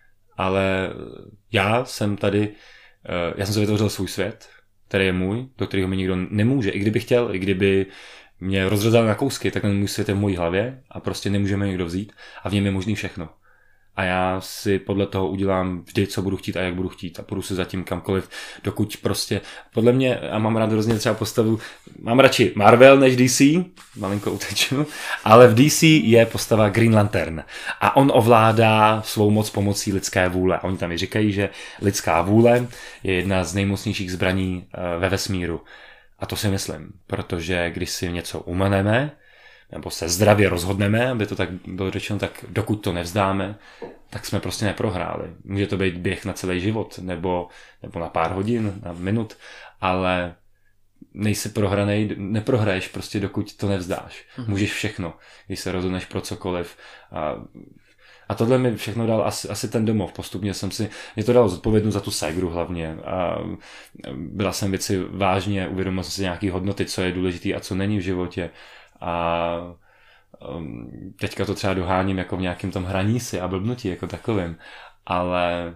já jsem tady, já jsem si vytvořil svůj svět, který je můj, do kterého mi nikdo nemůže, i kdyby chtěl, i kdyby mě rozřezal na kousky, tak ten můj svět je v mojí hlavě a prostě nemůžeme nikdo vzít a v něm je možný všechno. A já si podle toho udělám vždy, co budu chtít a jak budu chtít a půjdu si zatím kamkoliv, dokud prostě, podle mě, a mám rád hrozně třeba postavu, mám radši Marvel než DC, malinko uteču, ale v DC je postava Green Lantern a on ovládá svou moc pomocí lidské vůle. A oni tam i říkají, že lidská vůle je jedna z nejmocnějších zbraní ve vesmíru. A to si myslím, protože když si něco umaneme, nebo se zdravě rozhodneme, aby to tak bylo řečeno, tak dokud to nevzdáme, tak jsme prostě neprohráli. Může to být běh na celý život, nebo na pár hodin, na minut, ale nejsi prohranej, neprohraješ prostě, dokud to nevzdáš. Můžeš všechno, když se rozhodneš pro cokoliv. A tohle mi všechno dal asi ten domov. Postupně mě to dalo zodpovědnost za tu ségru hlavně. A byla jsem věci vážně, uvědomil jsem si nějaký hodnoty, co je důležitý a co není v životě. A teďka to třeba doháním jako v nějakém tom hraní si a blbnutí jako takovým, ale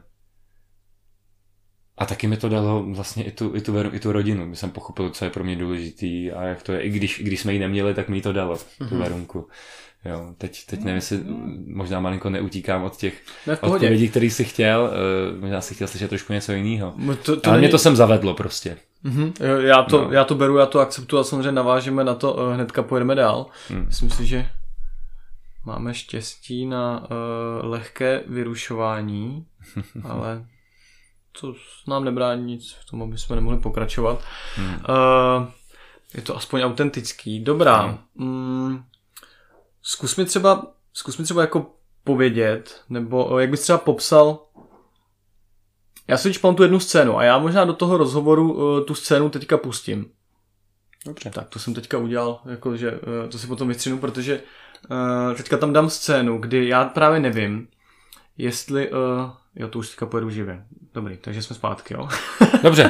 a taky mi to dalo vlastně i tu rodinu, jsem pochopil, co je pro mě důležitý a jak to je, i když jsme ji neměli, tak mi ji to dalo, tu Verunku. Jo, teď nevím, jestli možná malinko neutíkám od těch odpovědí, který jsi chtěl, možná si chtěl slyšet trošku něco jiného. Ale mě to sem zavedlo prostě. Já to beru, já to akceptuji a samozřejmě navážeme na to, hnedka pojedeme dál. Myslím si, že máme štěstí na lehké vyrušování, ale to nám nebrání nic v tom, aby jsme nemohli pokračovat. Je to aspoň autentický. Dobrá. Zkus mi třeba jako povědět, nebo jak bys třeba popsal. Já si pamatuju jednu scénu a já možná do toho rozhovoru tu scénu teďka pustím. Dobře. Tak to jsem teďka udělal, jakože to si potom vystřihnu, protože teďka tam dám scénu, kdy já právě nevím, jestli... jo, to už teďka pojedu živě. Dobrý, takže jsme zpátky, jo? Dobře.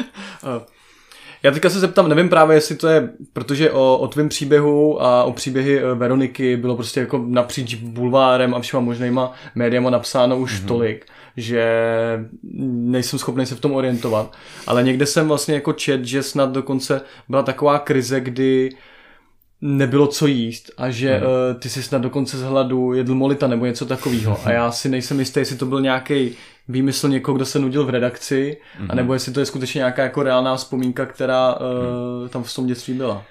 Já teďka se zeptám, nevím právě, jestli to je, protože o tvém příběhu a o příběhy Veroniky bylo prostě jako napříč bulvárem a všema možnýma médiama napsáno už tolik, že nejsem schopný se v tom orientovat. Ale někde jsem vlastně jako čet, že snad dokonce byla taková krize, kdy nebylo co jíst a že ty si snad dokonce z hladu jedl molita nebo něco takového. A já si nejsem jistý, jestli to byl nějaký výmysl někoho, kdo se nudil v redakci, anebo jestli to je skutečně nějaká jako reálná vzpomínka, která tam v tom dětství byla.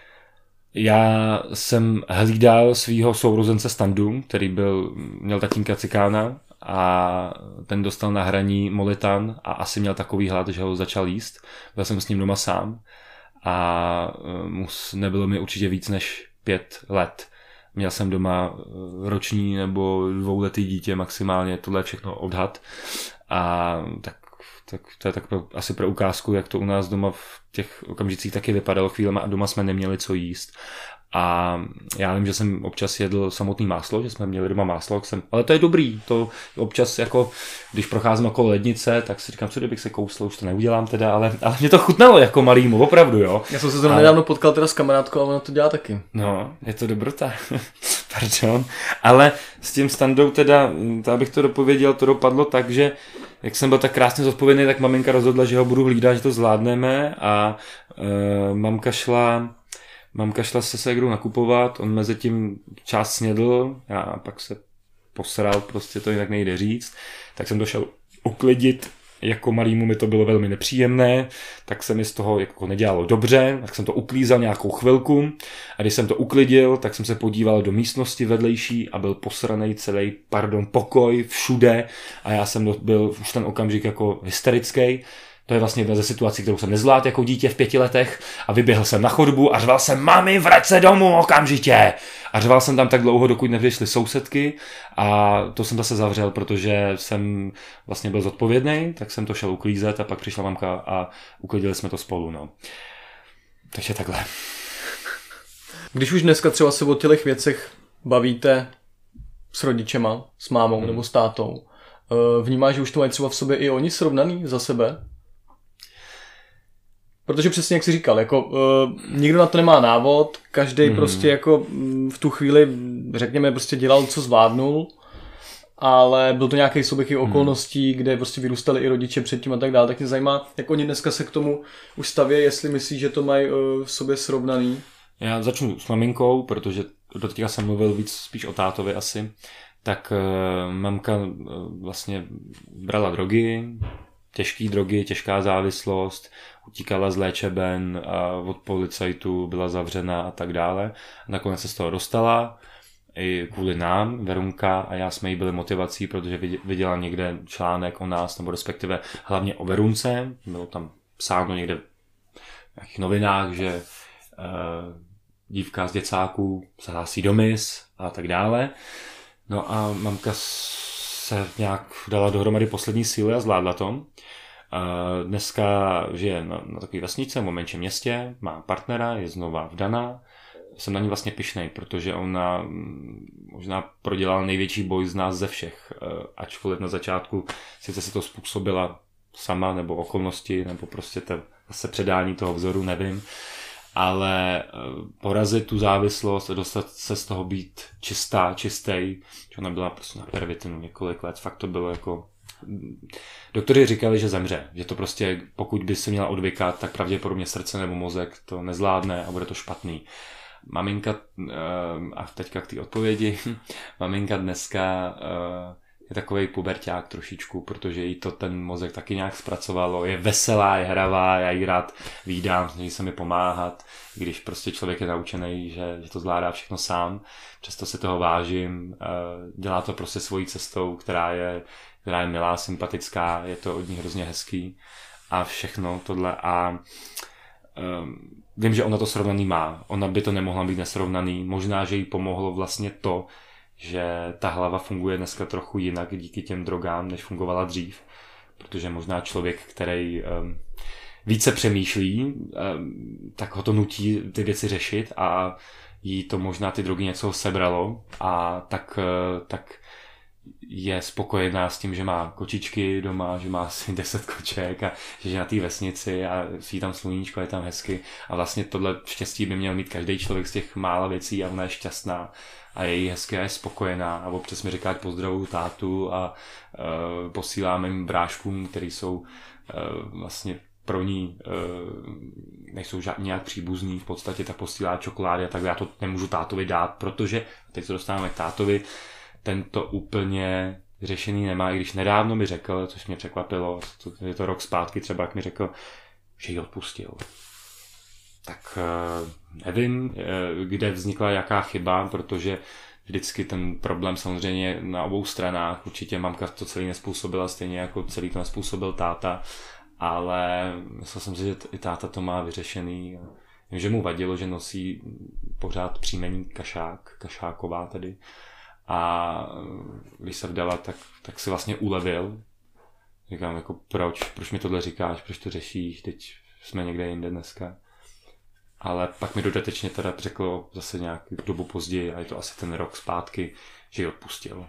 Já jsem hlídal svého sourozence Standu, který měl tatínka cikána a ten dostal na hraní molitan a asi měl takový hlad, že ho začal jíst. Byl jsem s ním doma sám a nebylo mi určitě víc než 5 let. Měl jsem doma roční nebo 2letý dítě maximálně, tohle je všechno odhad. A tak to je tak asi pro ukázku, jak to u nás doma v těch okamžicích taky vypadalo chvílema a doma jsme neměli co jíst. A já vím, že jsem občas jedl samotný máslo, že jsme měli doma máslo, ale to je dobrý, to občas jako, když procházím okolo lednice, tak si říkám, co kdybych se kousl, už to neudělám teda, ale mě to chutnalo jako malýmu, opravdu, jo. Já jsem se zrovna nedávno potkal teda s kamarádkou a ona to dělá taky. No, je to dobrota, pardon, ale s tím Standou teda, abych to dopověděl, to dopadlo tak, že jak jsem byl tak krásně zodpovědný, tak maminka rozhodla, že ho budu hlídat, že to zvládneme a mamka šla se ségrou nakupovat, on mezi tím část snědl, já pak se posral, prostě to jinak nejde říct, tak jsem došel uklidit, jako malýmu mi to bylo velmi nepříjemné, tak se mi z toho jako nedělalo dobře, tak jsem to uklízal nějakou chvilku a když jsem to uklidil, tak jsem se podíval do místnosti vedlejší a byl posranej celý, pokoj všude a já jsem byl už ten okamžik jako hysterický. To je vlastně jedna ze situací, kterou jsem nezvládl jako dítě v 5 letech a vyběhl jsem na chodbu a řval jsem, mami, vrať se domů okamžitě! A řval jsem tam tak dlouho, dokud nevyšly sousedky a to jsem zase zavřel, protože jsem vlastně byl zodpovědný, tak jsem to šel uklízet a pak přišla mamka a uklidili jsme to spolu, no. Takže takhle. Když už dneska třeba se o těch věcech bavíte s rodičema, s mámou nebo s tátou, vnímáš, že už to mají třeba v sobě i oni srovnaný za sebe? Protože přesně jak jsi říkal, jako nikdo na to nemá návod, každý prostě jako v tu chvíli, řekněme, prostě dělal, co zvládnul, ale byl to nějaký souběh okolností, kde prostě vyrůstali i rodiče předtím a tak dále. Tak mě zajímá, jak oni dneska se k tomu už stavějí, jestli myslí, že to mají v sobě srovnaný. Já začnu s maminkou, protože do teďka jsem mluvil víc spíš o tátovi asi. Tak mamka vlastně brala drogy, těžké drogy, těžká závislost, utíkala z léčeben od policajtů, byla zavřena a tak dále. Nakonec se z toho dostala, i kvůli nám, Verunka a já jsme jí byli motivací, protože viděla někde článek o nás, nebo respektive hlavně o Verunce. Bylo tam psáno někde v nějakých novinách, že dívka z děcáků se hlásí do mis a tak dále. No a mamka se nějak dala dohromady poslední síly a zvládla to. Dneska žije na takové vesnice, v menším městě, má partnera, je znova vdaná. Jsem na ní vlastně pyšnej, protože ona možná prodělala největší boj z nás ze všech. Ačkoliv na začátku sice si to způsobila sama, nebo okolnosti, nebo prostě zase předání toho vzoru, nevím. Ale porazit tu závislost a dostat se z toho být čistý, že ona byla prostě na pervitinu několik let, fakt to bylo jako... Doktoři říkali, že zemře, že to prostě, pokud by se měla odvykat, tak pravděpodobně srdce nebo mozek to nezvládne a bude to špatný. Maminka, a teďka k té odpovědi, maminka dneska je takovej puberťák trošičku, protože jí to ten mozek taky nějak zpracovalo, je veselá, je hravá, já jí rád vídám, snaží se mi pomáhat, když prostě člověk je naučený, že to zvládá všechno sám, přesto si toho vážím, dělá to prostě svojí cestou, která je milá, sympatická, je to od ní hrozně hezký a všechno tohle a vím, že ona to srovnaný má, ona by to nemohla být nesrovnaný, možná, že jí pomohlo vlastně to, že ta hlava funguje dneska trochu jinak díky těm drogám, než fungovala dřív, protože možná člověk, který více přemýšlí, tak ho to nutí ty věci řešit a jí to možná ty drogy něco sebralo a tak je spokojená s tím, že má kočičky doma, že má asi 10 koček a že je na té vesnici a svítí tam sluníčko, je tam hezky a vlastně tohle štěstí by měl mít každý člověk z těch mála věcí a ona je šťastná a je jí hezky a je spokojená a občas mi říká, pozdravuju tátu a posíláme jim bráškům, který jsou vlastně pro ní nejsou nějak příbuzní, v podstatě tak posílá čokolády a tak já to nemůžu tátovi dát, protože teď se dostáváme k tátovi, ten to úplně řešený nemá, i když nedávno mi řekl, což mě překvapilo, je to rok zpátky třeba, jak mi řekl, že ji odpustil. Tak nevím, kde vznikla jaká chyba, protože vždycky ten problém samozřejmě na obou stranách, určitě mamka to celý nezpůsobila, stejně jako celý to nezpůsobil táta, ale myslel jsem si, že i táta to má vyřešený. Vím, že mu vadilo, že nosí pořád příjmení Kašáková tedy. A když se vdala, tak si vlastně ulevil. Říkám, jako proč mi tohle říkáš, proč to řešíš, teď jsme někde jinde dneska. Ale pak mi dodatečně teda řekl zase nějakou dobu později, a je to asi ten rok zpátky, že ji odpustil.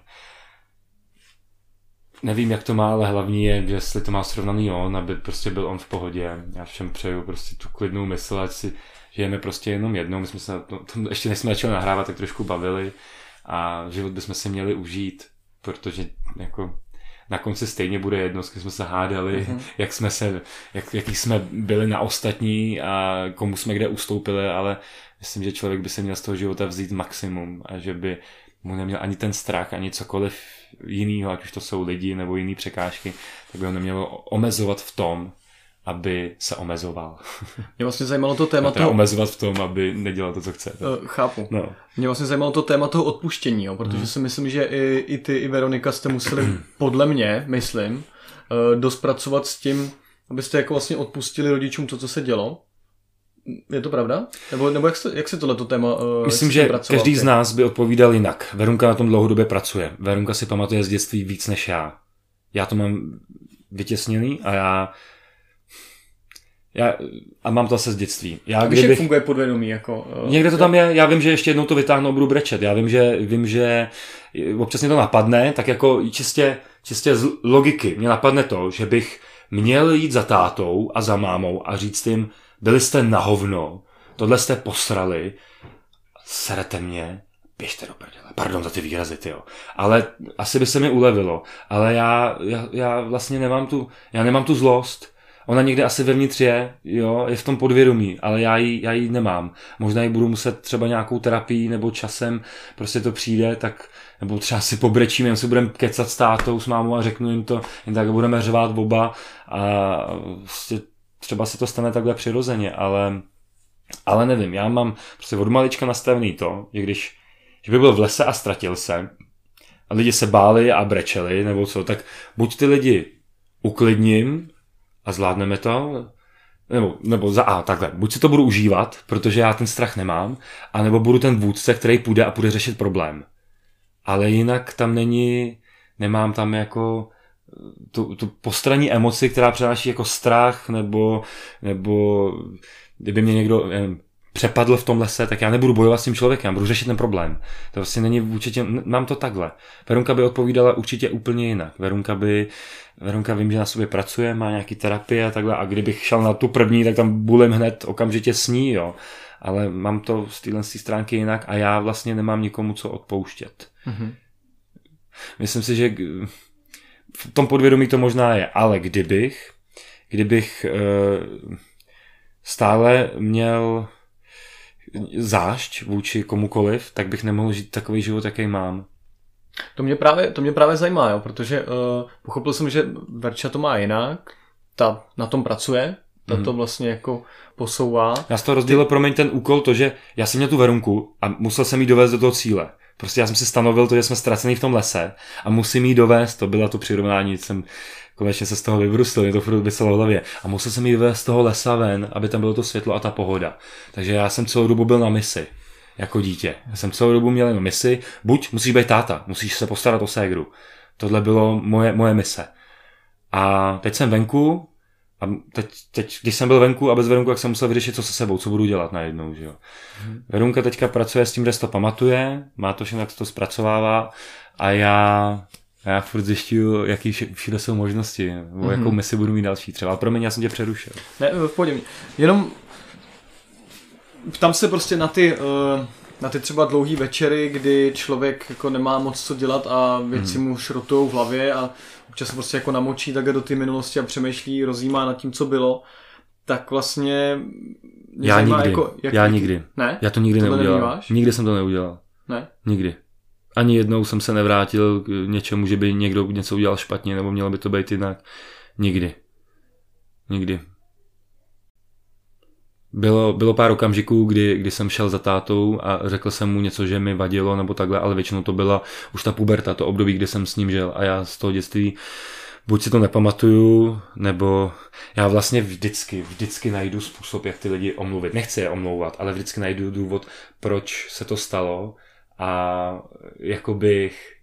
Nevím, jak to má, ale hlavní je, že jestli to má srovnaný on, aby prostě byl on v pohodě. Já všem přeju prostě tu klidnou mysl, ať si žijeme prostě jenom jednou. My jsme se ještě než jsme začali nahrávat, tak trošku bavili a život bychom si měli užít, protože jako na konci stejně bude jedno, s kým jsme se hádali, jaký jsme byli na ostatní a komu jsme kde ustoupili, ale myslím, že člověk by se měl z toho života vzít maximum a že by mu neměl ani ten strach, ani cokoliv jinýho, ať už to jsou lidi nebo jiný překážky, tak by ho nemělo omezovat v tom, aby se omezoval. Mě vlastně zajímalo to téma toho... omezovat v tom, aby nedělal to, co chce. Chápu. No. Mě vlastně zajímalo to téma toho odpuštění, jo, protože si myslím, že i ty, i Veronika jste museli, podle mě, myslím, dost pracovat s tím, abyste jako vlastně odpustili rodičům to, co se dělo. Je to pravda? Nebo jak se tohleto téma myslím, že každý z nás by odpovídal jinak. Verunka na tom dlouhodobě pracuje. Verunka si pamatuje z dětství víc než já. Já to mám vytěsněný a a mám to zase z dětství. Jak funguje podvědomí? Jako, někde to tam je, já vím, že ještě jednou to vytáhnu a budu brečet. Já vím, že občas mě to napadne, tak jako čistě z logiky mě napadne to, že bych měl jít za tátou a za mámou a říct jim, byli jste na hovno, tohle jste posrali, serete mě, běžte do prdele. Pardon za ty výrazy, tyjo. Ale asi by se mi ulevilo. Ale já vlastně nemám tu zlost. Ona někde asi vevnitř je v tom podvědomí, ale já ji nemám. Možná ji budu muset třeba nějakou terapii nebo časem, prostě to přijde, tak nebo třeba si pobrečíme, jen si budeme kecat s tátou, s mámou a řeknu jim to, jen tak budeme řvát oba a prostě třeba se to stane takhle přirozeně, ale nevím, já mám prostě od malička nastavený to, že když by byl v lese a ztratil se a lidi se báli a brečeli nebo co, tak buď ty lidi uklidním a zvládneme to, nebo takhle, buď si to budu užívat, protože já ten strach nemám, anebo budu ten vůdce, který půjde a půjde řešit problém. Ale jinak tam nemám tam jako tu postranní emoci, která přináší jako strach, nebo kdyby mě někdo přepadl v tom lese, tak já nebudu bojovat s tím člověkem, já budu řešit ten problém. To vlastně není určitě, mám to takhle. Verunka by odpovídala určitě úplně jinak. Verunka vím, že na sobě pracuje, má nějaký terapie a takhle, a kdybych šel na tu první, tak tam bulím hned okamžitě s ní, jo. Ale mám to z téhle stránky jinak a já vlastně nemám nikomu co odpouštět. Mm-hmm. Myslím si, že v tom podvědomí to možná je, ale kdybych stále měl zášť vůči komukoliv, tak bych nemohl žít takový život, jaký mám. To mě právě zajímá, jo, protože pochopil jsem, že Verča to má jinak, ta na tom pracuje, ta to vlastně jako posouvá. Já z toho rozdělil, promiň, ten úkol, to, že já jsem měl tu Verunku a musel jsem jí dovést do toho cíle. Prostě já jsem si stanovil to, že jsme ztracený v tom lese a musím jí dovést, to byla to přirovnání, jsem konečně se z toho vybrustil, mě to furt vyselo v hlavě. A musel jsem jí dovést z toho lesa ven, aby tam bylo to světlo a ta pohoda. Takže já jsem celou dobu byl na misi, jako dítě. Já jsem celou dobu měl jenom misi, buď musíš být táta, musíš se postarat o ségru. Tohle bylo moje mise. A teď jsem venku, a teď, když jsem byl venku a bez Verunku, tak jsem musel vyřešit, co se sebou, co budu dělat najednou, že jo. Verunka teďka pracuje s tím, že to pamatuje, má to všechno, jak se to zpracovává a já furt zjišťuju, jaký všude jsou možnosti, o jakou misi budu mít další třeba. Ale promiň, já jsem tě přerušil. Ne, v pohodě. Jenom ptám se prostě na ty třeba dlouhý večery, kdy člověk jako nemá moc co dělat a věci mu šrotujou v hlavě a občas se prostě jako namočí takhle do té minulosti a přemýšlí, rozjímá nad tím, co bylo, tak vlastně já nikdy. Ne? Já to nikdy neudělal. Nikdy jsem to neudělal. Ne? Nikdy. Ani jednou jsem se nevrátil k něčemu, že by někdo něco udělal špatně, nebo mělo by to být jinak. Nikdy. Bylo pár okamžiků, kdy jsem šel za tátou a řekl jsem mu něco, že mi vadilo, nebo takhle, ale většinou to byla už ta puberta, to období, kdy jsem s ním žil a já z toho dětství buď si to nepamatuju, nebo já vlastně vždycky najdu způsob, jak ty lidi omluvit. Nechci je omlouvat, ale vždycky najdu důvod, proč se to stalo a jako bych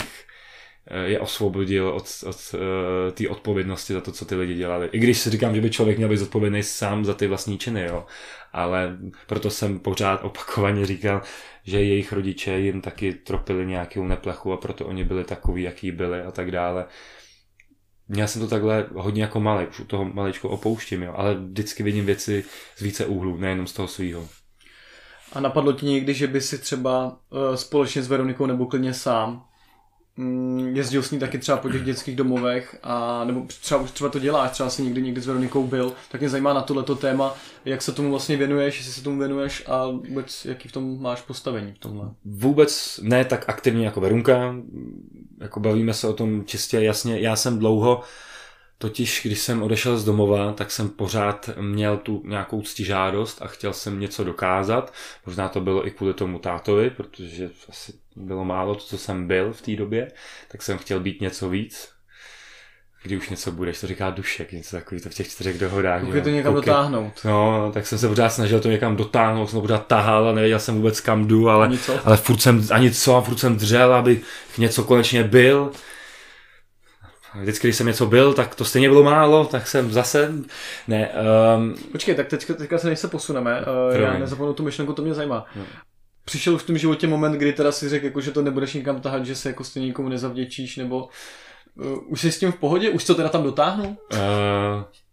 je osvobodil od té odpovědnosti za to, co ty lidi dělali. I když si říkám, že by člověk měl být zodpovědný sám za ty vlastní činy, jo. Ale proto jsem pořád opakovaně říkal, že jejich rodiče jim taky tropili nějakou neplechu a proto oni byli takový, jaký byli a tak dále. Měl jsem to takhle hodně jako malej, už u toho malečko opouštím, jo. Ale vždycky vidím věci z více úhlů, nejenom z toho svýho. A napadlo ti někdy, že by si třeba společně s Veronikou nebo klidně sám jezdil s ní taky třeba po těch dětských domovech a nebo třeba to děláš, třeba si někdy s Veronikou byl, tak mě zajímá na tohleto téma, jak se tomu vlastně věnuješ, jestli se tomu věnuješ a vůbec jaký v tom máš postavení v tomhle. Vůbec ne tak aktivně jako Verunka, jako bavíme se o tom čistě jasně, já jsem dlouho, totiž když jsem odešel z domova, tak jsem pořád měl tu nějakou ctižádost a chtěl jsem něco dokázat. Možná to bylo i kvůli tomu tátovi, protože asi bylo málo to, co jsem byl v té době, tak jsem chtěl být něco víc. Kdy už něco budeš, to říká Dušek, něco takový to v těch 4 dohodách. Koukej to někam dotáhnout. No, tak jsem se pořád snažil to někam dotáhnout, jsem to pořád tahal a nevěděl jsem vůbec kam jdu, ale furt jsem dřel, aby něco konečně byl. Vždycky, když jsem něco byl, tak to stejně bylo málo, tak jsem zase... Ne, Počkej, tak teďka se než se posuneme, já nezapomenu tu myšlenku, to mě zajímá. No. Přišel už v tom životě moment, kdy teda si řekl, jako, že to nebudeš nikam tahat, že se jako stejně nikomu nezavděčíš, nebo už jsi s tím v pohodě? Už to teda tam dotáhnul?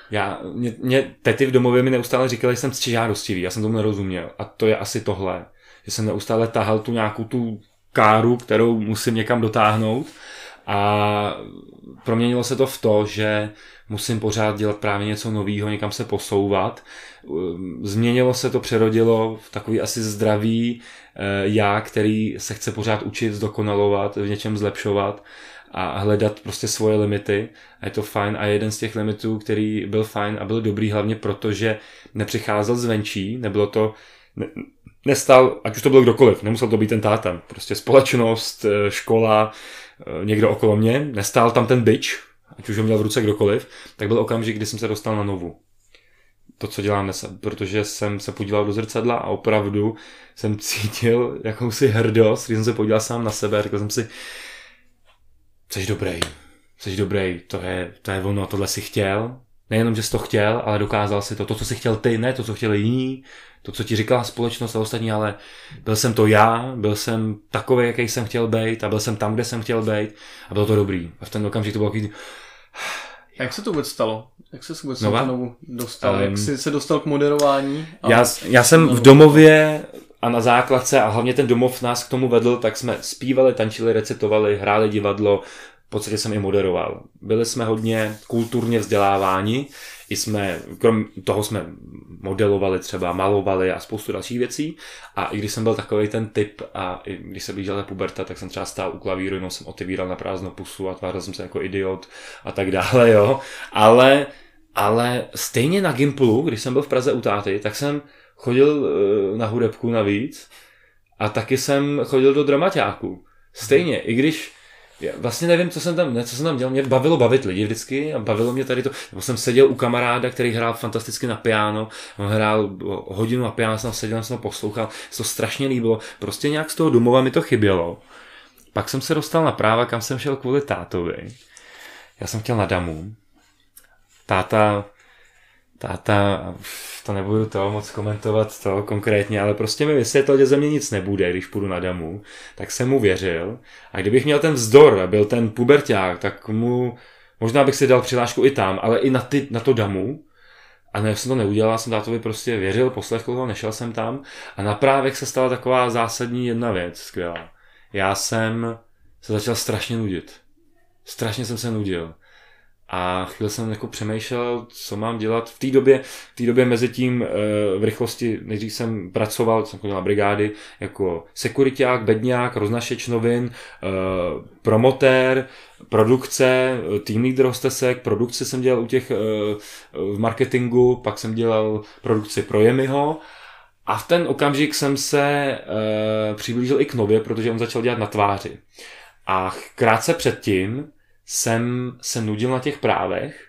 Mě tety v domově mi neustále říkali, že jsem ctižádostivý, já jsem tomu nerozuměl. A to je asi tohle, že jsem neustále tahal tu nějakou tu káru, kterou musím někam dotáhnout. A proměnilo se to v to, že musím pořád dělat právě něco nového, někam se posouvat. Změnilo se to, přerodilo v takový asi zdravý já, který se chce pořád učit, zdokonalovat, v něčem zlepšovat a hledat prostě svoje limity. A je to fajn. A jeden z těch limitů, který byl fajn a byl dobrý hlavně proto, že nepřicházel zvenčí, nebylo to... Nestal, ať už to byl kdokoliv, nemusel to být ten táta. Prostě společnost, škola, někdo okolo mě, nestál tam ten bič, ať už ho měl v ruce kdokoliv, tak byl okamžik, kdy jsem se dostal na novu. To, co dělám dnes, protože jsem se podíval do zrcadla a opravdu jsem cítil jakousi hrdost, když jsem se podíval sám na sebe a řekl jsem si, jsi dobrý, to je ono, tohle si chtěl. Nejenom, že jsi to chtěl, ale dokázal si to, co jsi chtěl ty, ne to, co chtěli jiní, to, co ti říkala společnost a ostatní, ale byl jsem to já, byl jsem takový, jaký jsem chtěl být a byl jsem tam, kde jsem chtěl být a bylo to dobrý. A v ten okamžik to bylo takový... Jak se to vůbec stalo? Jak se vůbec znovu dostal? Jak jsi se dostal k moderování? Já jsem v domově a na základce a hlavně ten domov nás k tomu vedl, tak jsme zpívali, tančili, recitovali, hráli divadlo, v podstatě jsem i moderoval. Byli jsme hodně kulturně vzděláváni, krom toho jsme modelovali třeba, malovali a spoustu dalších věcí. A i když jsem byl takovej ten typ a i když se blížila puberta, tak jsem třeba stál u klavíru, jenom jsem otevíral na prázdnou pusu a tvářil jsem se jako idiot a tak dále, jo. Ale stejně na Gimplu, když jsem byl v Praze u táty, tak jsem chodil na hudebku navíc a taky jsem chodil do dramaťáku. Stejně, i když vlastně nevím, co jsem tam dělal. Mě bavilo bavit lidi vždycky a bavilo mě tady to. Nebo jsem seděl u kamaráda, který hrál fantasticky na piano. On hrál hodinu na piano, jsem seděl, jsem to poslouchal. Se to strašně líbilo. Prostě nějak z toho domova mi to chybělo. Pak jsem se dostal na práva, kam jsem šel kvůli tátovi. Já jsem chtěl na Damu. Táta, to nebudu to moc komentovat to konkrétně, ale prostě mi vysvětlil, že ze mě nic nebude, když půjdu na Damu, tak jsem mu věřil. A kdybych měl ten vzdor a byl ten puberťák, tak možná bych si dal přihlášku i tam, ale i na to Damu. A ne, jsem to neudělal, jsem tátovi prostě věřil, poslechl ho, nešel jsem tam. A na právech se stala taková zásadní jedna věc, skvělá. Já jsem se začal strašně nudit. Strašně jsem se nudil. A chvíli jsem jako přemýšlel, co mám dělat. V té době mezi tím v rychlosti, nejdřív jsem pracoval, jsem chodil na brigády, jako sekuriťák, bedňák, roznašeč novin, promotér, produkce, team leader hostesek, produkci jsem dělal u těch v marketingu, pak jsem dělal produkci pro Jemiho. A v ten okamžik jsem se přiblížil i k Nově, protože on začal dělat na tváři. A krátce předtím jsem se nudil na těch právech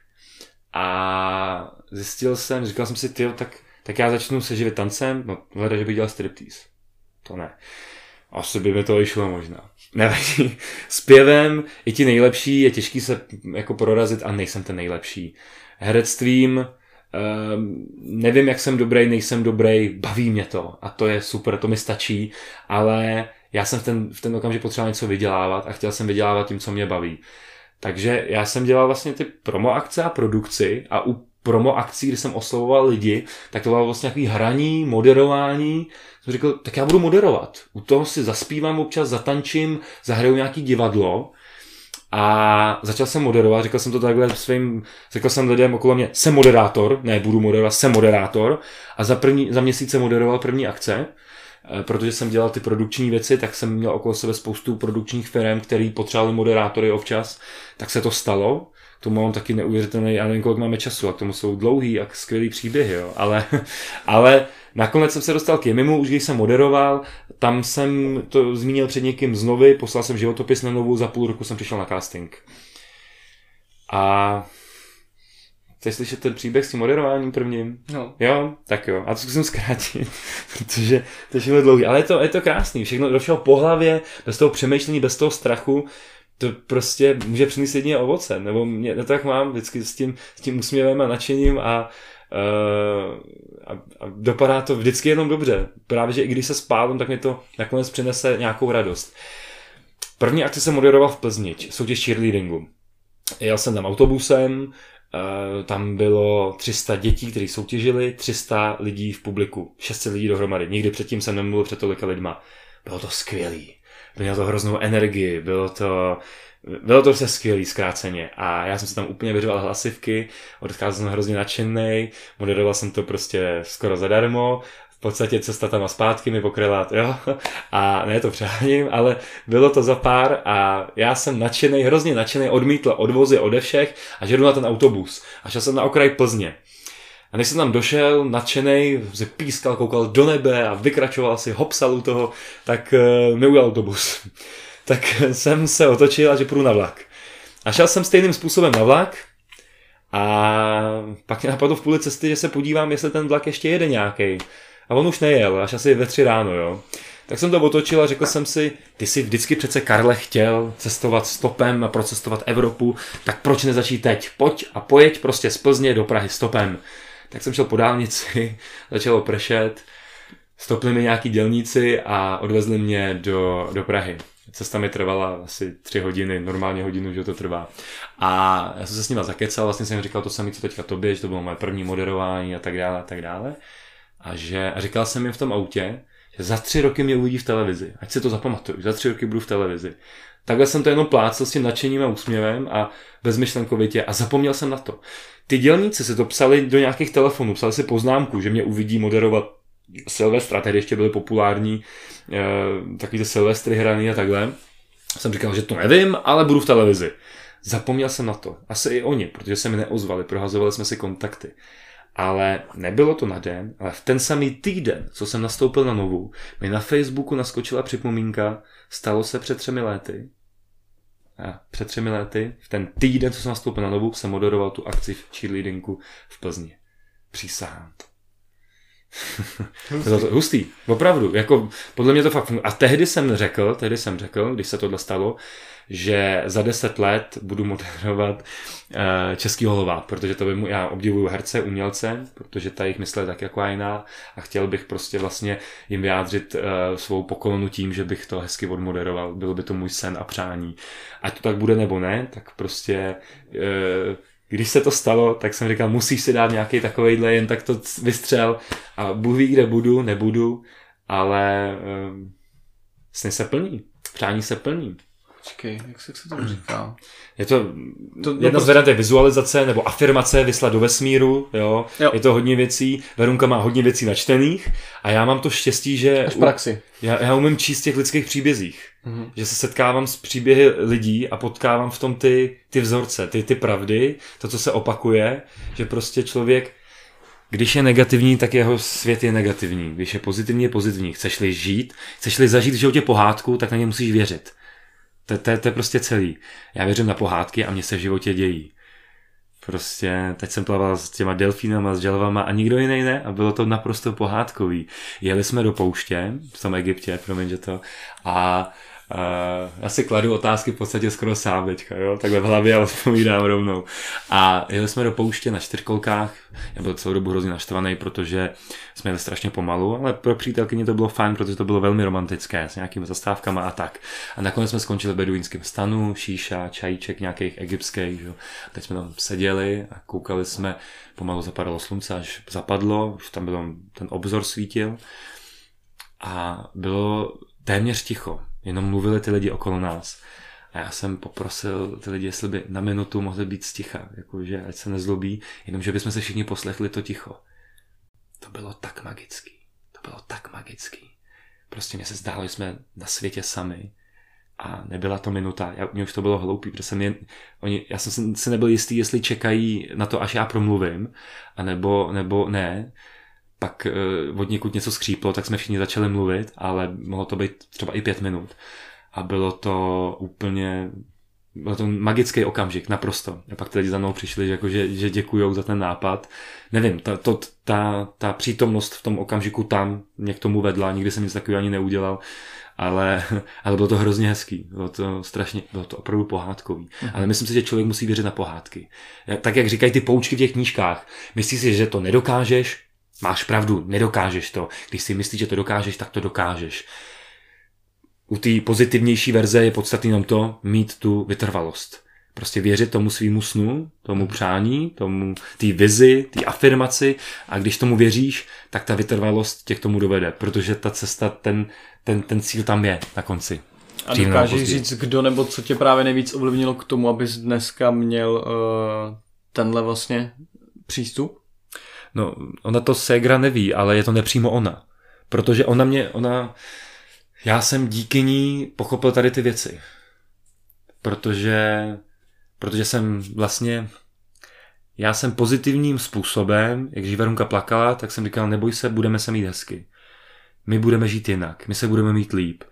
a říkal jsem si, tak já začnu se živit tancem, no hledaj, že bych dělal striptease. To ne. Asi by mi to išlo možná. Nevadí. S pěvem i ti nejlepší, je těžký se jako prorazit a nejsem ten nejlepší. Herectvím, nevím, jak jsem dobrý, nejsem dobrý, baví mě to a to je super, to mi stačí, ale já jsem v ten okamžik potřeboval něco vydělávat a chtěl jsem vydělávat tím, co mě baví. Takže já jsem dělal vlastně ty promo akce a produkci a u promo akcí, kdy jsem oslovoval lidi, tak to bylo vlastně nějaký hraní, moderování. Jsem řekl, tak já budu moderovat. U toho si zaspívám občas, zatančím, zahraju nějaký divadlo a začal jsem moderovat, řekl jsem to takhle řekl jsem lidem okolo mě, jsem moderátor, ne budu moderovat, jsem moderátor a za měsíc jsem moderoval první akce. Protože jsem dělal ty produkční věci, tak jsem měl okolo sebe spoustu produkčních firm, který potřebovali moderátory občas, tak se to stalo. K tomu mám taky neuvěřitelný, já nevím, kolik máme času, a k tomu jsou dlouhý a skvělý příběhy, jo. Ale nakonec jsem se dostal k Jemimu, už když jsem moderoval, tam jsem to zmínil před někým z Novy, poslal jsem životopis na Novu, za půl roku jsem přišel na casting. A chceš slyšet ten příběh s tím moderováním prvním? No. Jo? Tak jo. A to zkusím zkrátit, protože to je všechno dlouhý. Ale je to krásný. Všechno došlo po hlavě, bez toho přemýšlení, bez toho strachu. To prostě může přinést jedině ovoce. Nebo mě to tak mám vždycky s tím úsměvem a nadšením a dopadá to vždycky jenom dobře. Právě, že i když se spálím, tak mi to nakonec přinese nějakou radost. První akci jsem moderoval v Plzni, soutěž cheerleadingu. Jel jsem tam autobusem, tam bylo 300 dětí, kteří soutěžili, 300 lidí v publiku, 600 lidí dohromady. Nikdy předtím jsem nemluvil před tolika lidma. Bylo to skvělý. Mělo to hroznou energii, bylo to prostě skvělý zkráceně a já jsem se tam úplně vyřoval hlasivky, odcházel jsem hrozně nadšenej, moderoval jsem to prostě skoro zadarmo, v podstatě cesta tam a zpátky mi pokryla, jo, a ne to přeháním, ale bylo to za pár a já jsem nadšenej, hrozně nadšenej, odmítl odvozy ode všech a že jdu na ten autobus a šel jsem na okraj Plzně. A než jsem tam došel, nadšenej, se pískal, koukal do nebe a vykračoval si, hopsal u toho, tak mi ujel autobus. Tak jsem se otočil a že půjdu na vlak. A šel jsem stejným způsobem na vlak a pak mě napadlo v půli cesty, že se podívám, jestli ten vlak ještě jede nějaký. A on už nejel, až asi ve 3 ráno, jo. Tak jsem to otočil a řekl jsem si, ty jsi vždycky přece, Karle, chtěl cestovat stopem a procestovat Evropu, tak proč nezačít teď? Pojď a pojeď prostě z Plzně do Prahy stopem. Tak jsem šel po dálnici, začalo pršet, stopli mi nějaký dělníci a odvezli mě do Prahy. Cesta mi trvala asi 3 hodiny, normálně hodinu, že to trvá. A já jsem se s nima zakecal, vlastně jsem říkal to samé, co teďka tobě, že to bylo moje první moderování a tak dále a tak dále. A říkal jsem jim v tom autě, že za 3 roky mě uvidí v televizi. Ať si to zapamatuju, za 3 roky budu v televizi. Takhle jsem to jenom plácel s tím nadšením a úsměvem a bezmyšlenkovitě a zapomněl jsem na to. Ty dělníci si to psali do nějakých telefonů, psali si poznámku, že mě uvidí moderovat Silvestra, tehdy ještě byly populární takový ty Silvestry hraný a takhle. Jsem říkal, že to nevím, ale budu v televizi. Zapomněl jsem na to. Asi i oni, protože se mi neozvali, prohazovali jsme si kontakty. Ale nebylo to na den, ale v ten samý týden, co jsem nastoupil na Novu, mi na Facebooku naskočila připomínka, stalo se před 3 lety. A před 3 lety, v ten týden, co jsem nastoupil na Novu, jsem moderoval tu akci v cheerleadingu v Plzni. Přísahám. Hustý, opravdu, jako podle mě to fakt funguje. A tehdy jsem řekl, když se tohle stalo, že za 10 let budu moderovat Český holovát, protože to by já obdivuju herce, umělce, protože ta jejich mysl je tak jako jiná a chtěl bych prostě vlastně jim vyjádřit svou poklonu tím, že bych to hezky odmoderoval. Byl by to můj sen a přání. Ať to tak bude nebo ne, tak prostě když se to stalo, tak jsem říkal, musíš si dát nějaký takovejhle, jen tak to vystřel a Bůh ví, kde budu, nebudu, ale sny se plní, přání se plní. Počkej, jak se to říká? Je to jedna z variant je vizualizace nebo afirmace, vyslat do vesmíru, jo? Je to hodně věcí, Verunka má hodně věcí načtených a já mám to štěstí, že až v praxi. Já umím číst těch lidských příbězích, že se setkávám s příběhy lidí a potkávám v tom ty vzorce, ty pravdy, to, co se opakuje, že prostě člověk, když je negativní, tak jeho svět je negativní, když je pozitivní, chceš-li žít, chceš-li zažít v životě pohádku, tak na ně musíš věřit. To je prostě celý. Já věřím na pohádky a mě se v životě dějí. Prostě teď jsem plaval s těma delfínama, s želvama a nikdo jiný ne a bylo to naprosto pohádkový. Jeli jsme do pouště, v tom Egyptě, promiň, že to, a já si kladu otázky v podstatě skoro sám teďka, jo, takhle v hlavě a odpovídám rovnou. A jeli jsme do pouště na 4kolkách, já byl celou dobu hrozně naštvaný, protože jsme jeli strašně pomalu, ale pro přítelkyni to bylo fajn, protože to bylo velmi romantické, s nějakými zastávkama a tak. A nakonec jsme skončili v beduínském stanu, šíša, čajíček nějakých egyptských, jo. Teď jsme tam seděli a koukali jsme, pomalu zapadalo slunce, až zapadlo, už tam byl ten obzor svítil a bylo téměř ticho. Jenom mluvili ty lidi okolo nás. A já jsem poprosil ty lidi, jestli by na minutu mohli být sticha, jakože ať se nezlobí, jenomže bychom se všichni poslechli to ticho. To bylo tak magický. Prostě mě se zdálo, že jsme na světě sami a nebyla to minuta. Mně už to bylo hloupý, protože já jsem si nebyl jistý, jestli čekají na to, až já promluvím, nebo ne. Pak od někud něco skříplo, tak jsme všichni začali mluvit, ale mohlo to být třeba i 5 minut. A bylo to magický okamžik, naprosto. A pak ty lidi za mnou přišli, že děkujou za ten nápad. Nevím, ta přítomnost v tom okamžiku tam mě k tomu vedla, nikdy jsem nic takového ani neudělal, ale bylo to hrozně hezký, bylo to opravdu pohádkový. Ale myslím si, že člověk musí věřit na pohádky. Tak jak říkají ty poučky v těch knížkách, myslíš si, že to nedokážeš? Máš pravdu, nedokážeš to. Když si myslíš, že to dokážeš, tak to dokážeš. U té pozitivnější verze je podstatný jenom to, mít tu vytrvalost. Prostě věřit tomu svýmu snu, tomu přání, tomu té vizi, té afirmaci a když tomu věříš, tak ta vytrvalost tě k tomu dovede, protože ta cesta, ten cíl tam je na konci. A dokážeš říct, kdo nebo co tě právě nejvíc ovlivnilo k tomu, abys dneska měl tenhle vlastně přístup? No, ona to ségra neví, ale je to nepřímo ona. Protože já jsem díky ní pochopil tady ty věci. Protože jsem vlastně, já jsem pozitivním způsobem, jak když Verunka plakala, tak jsem říkal, neboj se, budeme se mít hezky. My budeme žít jinak, my se budeme mít líp.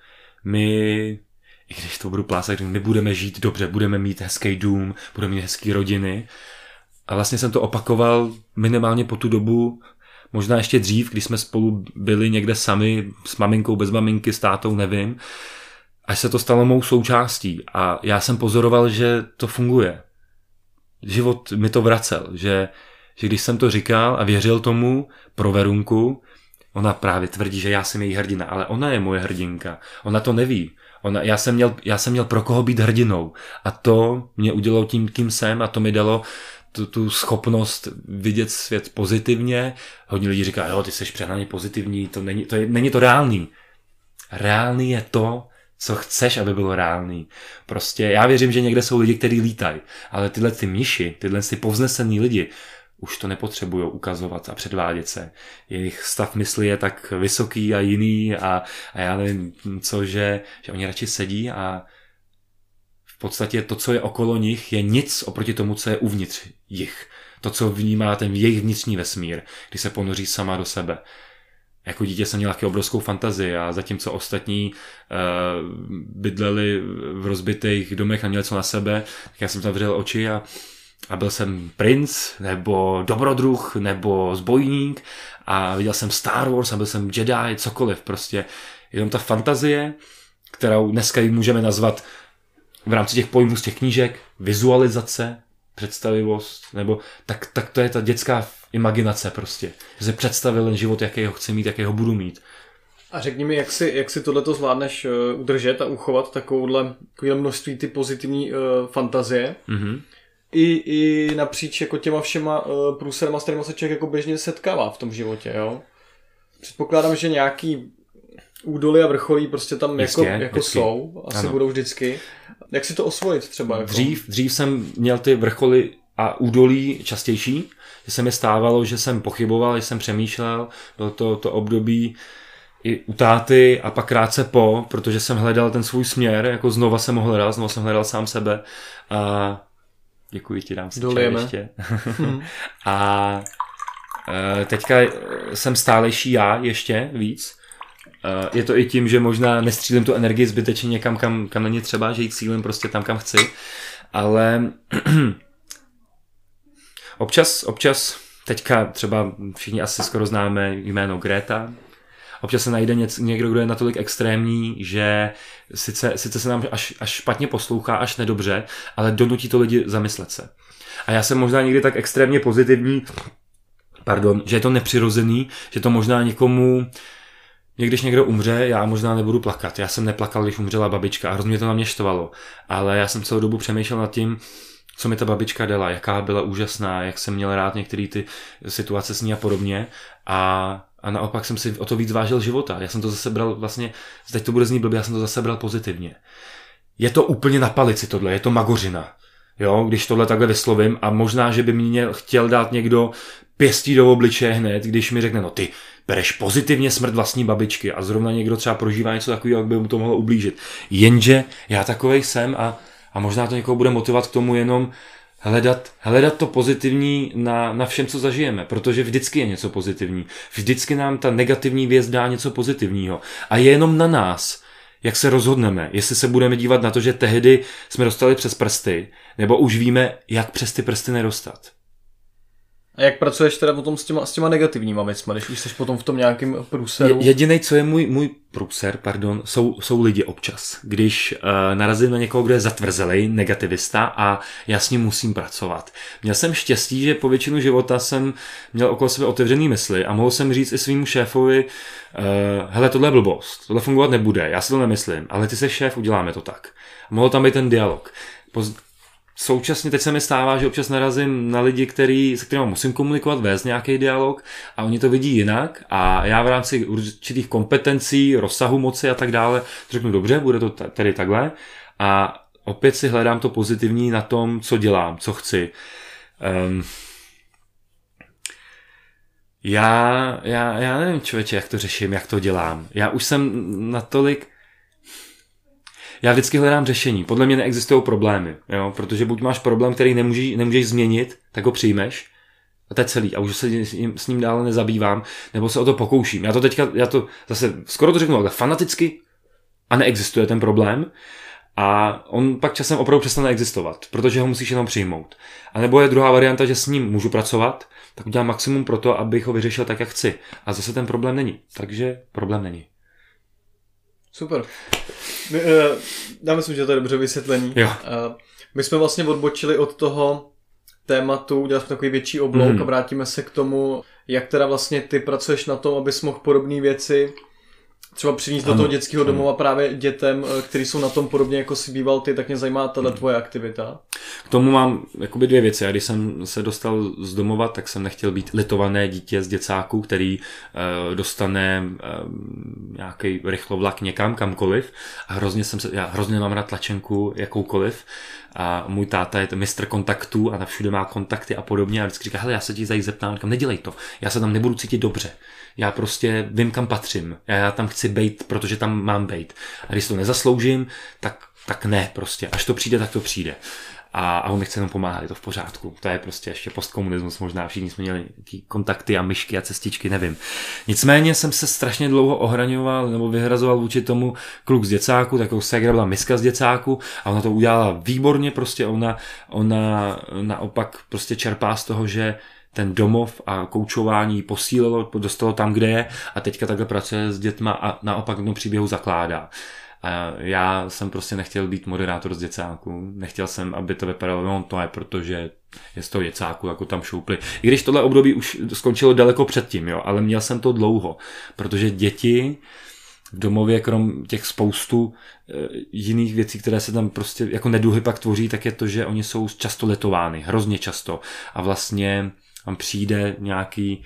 I když to budu plásat, my budeme žít dobře, budeme mít hezký dům, budeme mít hezký rodiny. A vlastně jsem to opakoval minimálně po tu dobu, možná ještě dřív, když jsme spolu byli někde sami, s maminkou, bez maminky, s tátou, nevím, až se to stalo mou součástí. A já jsem pozoroval, že to funguje. Život mi to vracel, že když jsem to říkal a věřil tomu pro Verunku, ona právě tvrdí, že já jsem její hrdina, ale ona je moje hrdinka. Ona to neví. Já jsem měl pro koho být hrdinou. A to mě udělalo tím, kým jsem, a to mi dalo tu schopnost vidět svět pozitivně. Hodně lidí říká, jo, ty jsi přehnaně pozitivní, není to reálný. Reálný je to, co chceš, aby bylo reálný. Prostě já věřím, že někde jsou lidi, kteří lítají, ale tyhle ty mniši, tyhle ty povznesený lidi už to nepotřebují ukazovat a předvádět se. Jejich stav mysli je tak vysoký a jiný a já nevím co, že oni radši sedí a v podstatě to, co je okolo nich, je nic oproti tomu, co je uvnitř jich. To, co vnímá ten jejich vnitřní vesmír, když se ponoří sama do sebe. Jako dítě jsem měl taky obrovskou fantazii a zatímco ostatní bydleli v rozbitých domech a měli co na sebe, tak já jsem zavřel oči a byl jsem princ, nebo dobrodruh, nebo zbojník a viděl jsem Star Wars a byl jsem Jedi, cokoliv prostě. Jenom ta fantazie, kterou dneska ji můžeme nazvat v rámci těch pojmů z těch knížek, vizualizace, představivost, nebo tak to je ta dětská imaginace prostě. Že si představil ten život, jaký ho chci mít, jaký ho budu mít. A řekni mi, jak si tohleto zvládneš udržet a uchovat takovouhle množství ty pozitivní fantazie. Mm-hmm. I napříč jako těma všema průserama, s kterými se člověk jako běžně setkává v tom životě, jo? Předpokládám, že nějaký údoly a vrcholí prostě tam vždycky jsou. Asi ano. Budou vždycky. Jak si to osvojit třeba? Jako? Dřív jsem měl ty vrcholy a údolí častější, že se mi stávalo, že jsem pochyboval, že jsem přemýšlel, bylo to období i u táty a pak krátce protože jsem hledal ten svůj směr, jako znova jsem hledal sám sebe a děkuji ti, dám si čaj ještě. A teďka jsem stálejší já ještě víc. Je to i tím, že možná nestřílím tu energii zbytečně někam, kam není třeba, že ji cílím prostě tam, kam chci. Ale občas teďka třeba všichni asi skoro známe jméno Greta. Občas se najde někdo, kdo je natolik extrémní, že sice se nám až špatně poslouchá, až nedobře, ale donutí to lidi zamyslet se. A já jsem možná někdy tak extrémně pozitivní, že je to nepřirozený, že to možná někomu, když někdo umře, já možná nebudu plakat. Já jsem neplakal, když umřela babička a hrozně to na mě štvalo. Ale já jsem celou dobu přemýšlel nad tím, co mi ta babička dala, jaká byla úžasná, jak jsem měl rád některé ty situace s ní a podobně. A naopak jsem si o to víc vážil života. Já jsem to zase bral vlastně, teď to bude znít blbě, já jsem to zase bral pozitivně. Je to úplně na palici tohle, je to magořina. Jo, když tohle takhle vyslovím a možná, že by mě chtěl dát někdo pěstí do obličeje hned, když mi řekne, no ty bereš pozitivně smrt vlastní babičky a zrovna někdo třeba prožívá něco takového, jak by mu to mohlo ublížit. Jenže já takovej jsem a možná to někoho bude motivovat k tomu jenom hledat to pozitivní na všem, co zažijeme, protože vždycky je něco pozitivní. Vždycky nám ta negativní věc dá něco pozitivního. A je jenom na nás, jak se rozhodneme, jestli se budeme dívat na to, že tehdy jsme dostali přes prsty, nebo už víme, jak přes ty prsty nedostat. A jak pracuješ teda potom s těma negativníma věcma, když už jsi potom v tom nějakém průseru? Jedinej, co je můj průser, jsou lidi občas. Když narazím na někoho, kdo je zatvrzelej, negativista a já s ním musím pracovat. Měl jsem štěstí, že po většinu života jsem měl okolo sebe otevřený mysli a mohl jsem říct i svýmu šéfovi, hele, tohle je blbost, tohle fungovat nebude, já si to nemyslím, ale ty jsi šéf, uděláme to tak. A mohl tam být ten dialog. současně teď se mi stává, že občas narazím na lidi, se kterými musím komunikovat, vést nějaký dialog a oni to vidí jinak a já v rámci určitých kompetencí, rozsahu moci a tak dále řeknu dobře, bude to tady takhle a opět si hledám to pozitivní na tom, co dělám, co chci. Já nevím, člověče, jak to řeším, jak to dělám. Já už jsem natolik... Já vždycky hledám řešení. Podle mě neexistují problémy, jo? Protože buď máš problém, který nemůžeš změnit, tak ho přijmeš a to je celý. A už se s ním dále nezabývám, nebo se o to pokouším. Já to zase skoro to řeknu, ale fanaticky a neexistuje ten problém. A on pak časem opravdu přestane existovat, protože ho musíš jenom přijmout. A nebo je druhá varianta, že s ním můžu pracovat, tak udělám maximum pro to, abych ho vyřešil tak, jak chci. A zase ten problém není. Takže problém není. Super. Já myslím, že to je dobře vysvětlení. Jo. My jsme vlastně odbočili od toho tématu, udělali jsme takový větší oblouk a vrátíme se k tomu, jak teda vlastně ty pracuješ na tom, abys mohl podobné věci třeba přinést do toho dětského domova právě dětem, kteří jsou na tom podobně, jako si býval ty, tak mě zajímá tato tvoje aktivita. K tomu mám jakoby dvě věci. A když jsem se dostal z domova, tak jsem nechtěl být litované dítě z děcáku, který dostane nějaký rychlovlak někam, kamkoliv. A já hrozně mám rád tlačenku jakoukoliv. A můj táta je mistr kontaktů a všude má kontakty a podobně. A vždycky říká, hele, já se ti tady zeptám, říkám, nedělej to. Já se tam nebudu cítit dobře. Já prostě vím, kam patřím. Já tam chci bejt, protože tam mám bejt. A když to nezasloužím, tak ne prostě. Až to přijde, tak to přijde. A on mi chce jenom pomáhat, je to v pořádku. To je prostě ještě postkomunismus, možná všichni jsme měli kontakty a myšky a cestičky, nevím. Nicméně jsem se strašně dlouho ohraňoval nebo vyhrazoval vůči tomu kluk z děcáku, takovou ségra byla miska z děcáku a ona to udělala výborně, prostě ona naopak prostě čerpá z toho, že ten domov a koučování posílilo, dostalo tam, kde je a teďka takhle pracuje s dětma a naopak v tom příběhu zakládá. A já jsem prostě nechtěl být moderátor z děcáku, nechtěl jsem, aby to vypadalo, no to je protože je z toho děcáku, jako tam šoupli. I když tohle období už skončilo daleko předtím, jo, ale měl jsem to dlouho, protože děti v domově, krom těch spoustu jiných věcí, které se tam prostě jako neduhy pak tvoří, tak je to, že oni jsou často letovány, hrozně často. A vlastně tam přijde nějaký,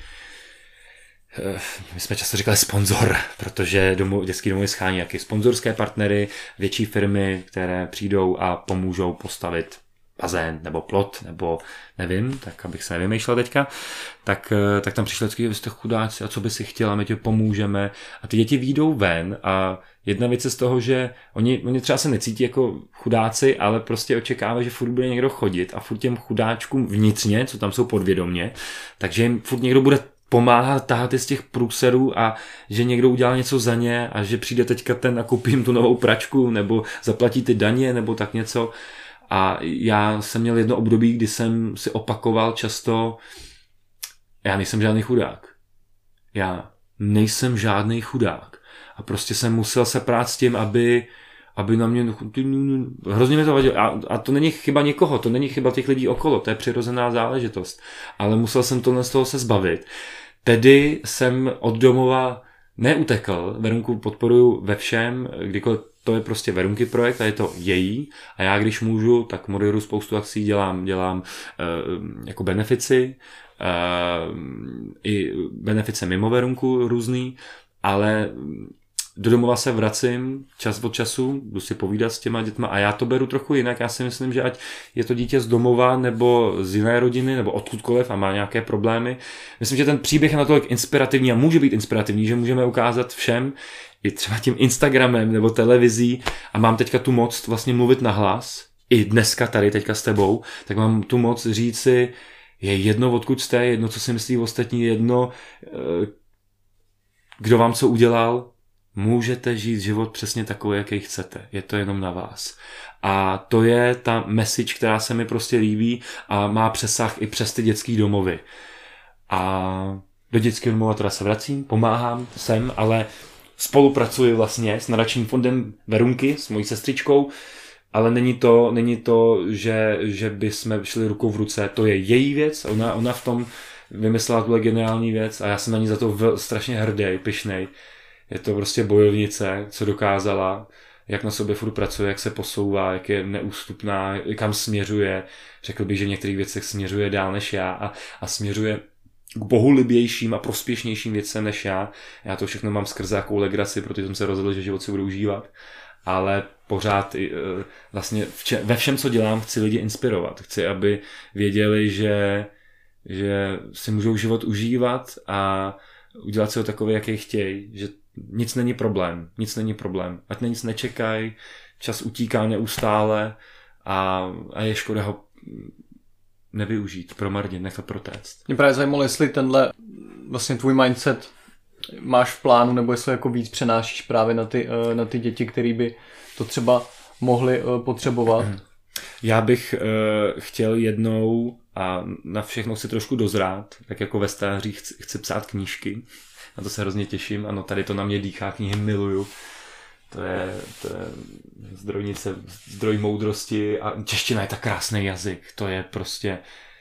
my jsme často říkali sponzor, protože dětský domov schání nějaké sponzorské partnery, větší firmy, které přijdou a pomůžou postavit bazén nebo plot, nebo nevím, tak abych se nevymýšlel teďka, tak tam přišli vždycky, vy jste chudáci a co by si chtěla, my tě pomůžeme a ty děti výjdou ven a jedna věc je z toho, že oni třeba se necítí jako chudáci, ale prostě očekávají, že furt bude někdo chodit a furt těm chudáčkům vnitřně, co tam jsou podvědomě, takže jim furt někdo bude pomáhat tahat z těch průserů a že někdo udělá něco za ně a že přijde teďka ten a koupí jim tu novou pračku nebo zaplatí ty daně nebo tak něco. A já jsem měl jedno období, kdy jsem si opakoval často, já nejsem žádný chudák. Já nejsem žádný chudák. A prostě jsem musel se prát s tím, aby na mě hrozně mi to vadilo. A to není chyba někoho, to není chyba těch lidí okolo, to je přirozená záležitost. Ale musel jsem tohle z toho se zbavit. Tedy jsem od domova neutekl, Verunku podporuju ve všem, kdykoliv to je prostě Verunky projekt a je to její a já když můžu, tak moderuju spoustu akcí, dělám jako benefici, i benefice mimo Verunku různý, ale do domova se vracím čas od času, jdu si povídat s těma dětma a já to beru trochu jinak. Já si myslím, že ať je to dítě z domova nebo z jiné rodiny nebo odkudkoliv a má nějaké problémy. Myslím, že ten příběh je natolik inspirativní a může být inspirativní, že můžeme ukázat všem i třeba tím Instagramem nebo televizí a mám teďka tu moc vlastně mluvit nahlas, i dneska tady teďka s tebou, tak mám tu moc říct si, je jedno odkud jste, jedno co si myslí ostatní, jedno kdo vám co udělal, můžete žít život přesně takový, jaký chcete. Je to jenom na vás. A to je ta message, která se mi prostě líbí a má přesah i přes ty dětský domovy. A do dětského domova teda se vracím, pomáhám sem, ale spolupracuji vlastně s nadačním fondem Verunky, s mojí sestřičkou, ale není to, že by jsme šli rukou v ruce. To je její věc, ona v tom vymyslela tuhle geniální věc a já jsem na ní za to strašně hrdý, pyšnej. Je to prostě bojovnice, co dokázala jak na sobě furt pracuje, jak se posouvá, jak je neústupná, kam směřuje. Řekl bych, že v některých věcech směřuje dál než já a směřuje k bohulibějším a prospěšnějším věcem než já. Já to všechno mám skrze jakou legraci, protože jsem se rozhodl, že život si budu užívat. Ale pořád vlastně ve všem, co dělám, chci lidi inspirovat. Chci, aby věděli, že si můžou život užívat a udělat si ho takový, jaký chtějí. Že nic není problém. Ať na nic nečekají, čas utíká neustále a je škoda ho nevyužít, promarnit, nechat protéct. Mě právě zajímalo, jestli tenhle vlastně tvůj mindset máš v plánu, nebo jestli jako víc přenášíš právě na ty děti, který by to třeba mohli potřebovat. Já bych chtěl jednou a na všechno si trošku dozrát, tak jako ve stáří chci psát knížky. Na to se hrozně těším. Ano, tady to na mě dýchá, knihy miluju. To je zdroj moudrosti a čeština je tak krásný jazyk. To je prostě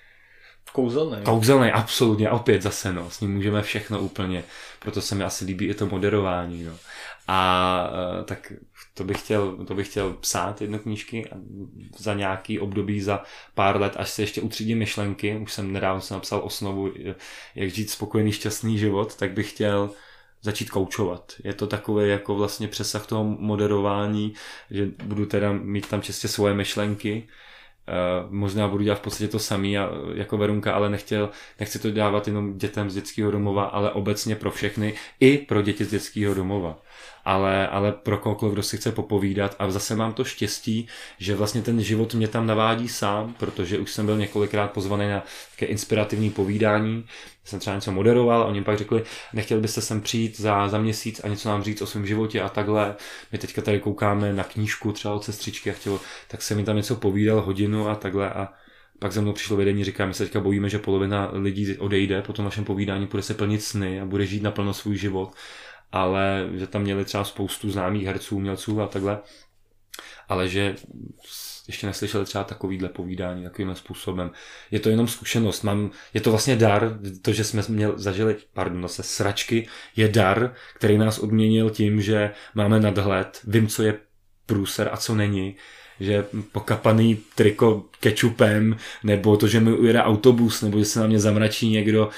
kouzelný, absolutně. A opět zase, no, s ním můžeme všechno úplně. Proto se mi asi líbí i to moderování, no. A tak to bych chtěl psát jednu knížky za nějaký období, za pár let, až se ještě utřídím myšlenky. Už jsem nedávno napsal osnovu, jak žít spokojený, šťastný život, tak bych chtěl začít koučovat. Je to takový jako vlastně přesah toho moderování, že budu teda mít tam čistě svoje myšlenky. Možná budu dělat v podstatě to samý jako Verunka, ale nechci to dávat jenom dětem z dětského domova, ale obecně pro všechny, i pro děti z dětského domova. Ale pro kohokoliv, kdo si chce popovídat. A zase mám to štěstí, že vlastně ten život mě tam navádí sám, protože už jsem byl několikrát pozvaný na také inspirativní povídání. Jsem třeba něco moderoval a oni pak řekli, nechtěl byste sem přijít za měsíc a něco nám říct o svém životě a takhle. My teďka tady koukáme na knížku třeba od sestřičky a tak se mi tam něco povídal hodinu a takhle a pak za mnou přišlo vedení, říká, my se teďka bojíme, že polovina lidí odejde po tom našem povídání, bude se plnit sny a bude žít naplno svůj život. Ale že tam měli třeba spoustu známých herců, umělců a takhle, ale že ještě neslyšeli třeba takovýhle povídání takovým způsobem. Je to jenom zkušenost, je to vlastně dar, to, že jsme zažili, sračky, je dar, který nás odměnil tím, že máme nadhled, vím, co je průser a co není, že pokapaný triko kečupem, nebo to, že mi ujede autobus, nebo že se na mě zamračí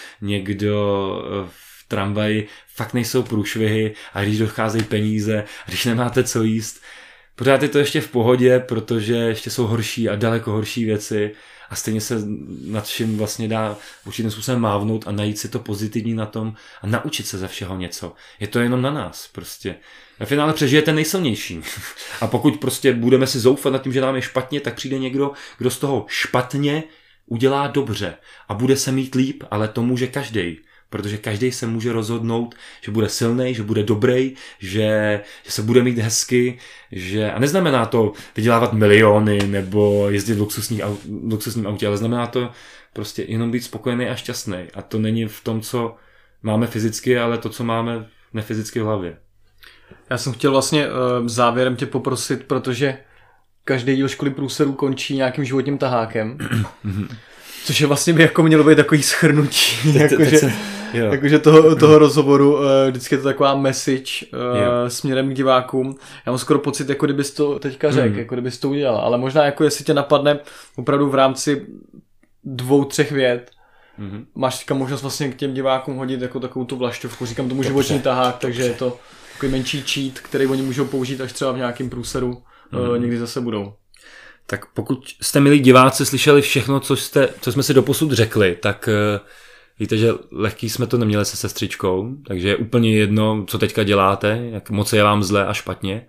někdo v tramvaji, fakt nejsou průšvihy a když docházejí peníze a když nemáte co jíst, pořád je to ještě v pohodě, protože ještě jsou horší a daleko horší věci a stejně se nad vším vlastně dá určitým způsobem mávnout a najít si to pozitivní na tom a naučit se ze všeho něco. Je to jenom na nás prostě. Na finále přežije ten nejsilnější. A pokud prostě budeme si zoufat nad tím, že nám je špatně, tak přijde někdo, kdo z toho špatně udělá dobře a bude se mít líp, ale to může každej. Protože každý se může rozhodnout, že bude silnej, že bude dobrý, že se bude mít hezky, a neznamená to vydělávat miliony nebo jezdit v luxusním autě, ale znamená to prostě jenom být spokojený a šťastný. A to není v tom, co máme fyzicky, ale to, co máme nefyzicky v hlavě. Já jsem chtěl vlastně závěrem tě poprosit, protože každý díl Školy průserů končí nějakým životním tahákem. Což je vlastně by jako mělo být takový shrnutí. Jakože toho rozhovoru, vždycky je to taková message směrem k divákům. Já mám skoro pocit, jako kdybys to teďka řekl, jako kdybys to udělal. Ale možná jako jestli tě napadne opravdu v rámci 2-3 vět, máš teďka možnost vlastně k těm divákům hodit jako takovou tu vlašťovku. Říkám tomu životní tahák, takže je to takový menší cheat, který oni můžou použít až třeba v nějakém průseru někdy zase budou. Tak pokud jste, milí diváci, slyšeli všechno, co jsme si doposud řekli, tak víte, že lehký jsme to neměli se sestřičkou, takže je úplně jedno, co teďka děláte, jak moc je vám zle a špatně.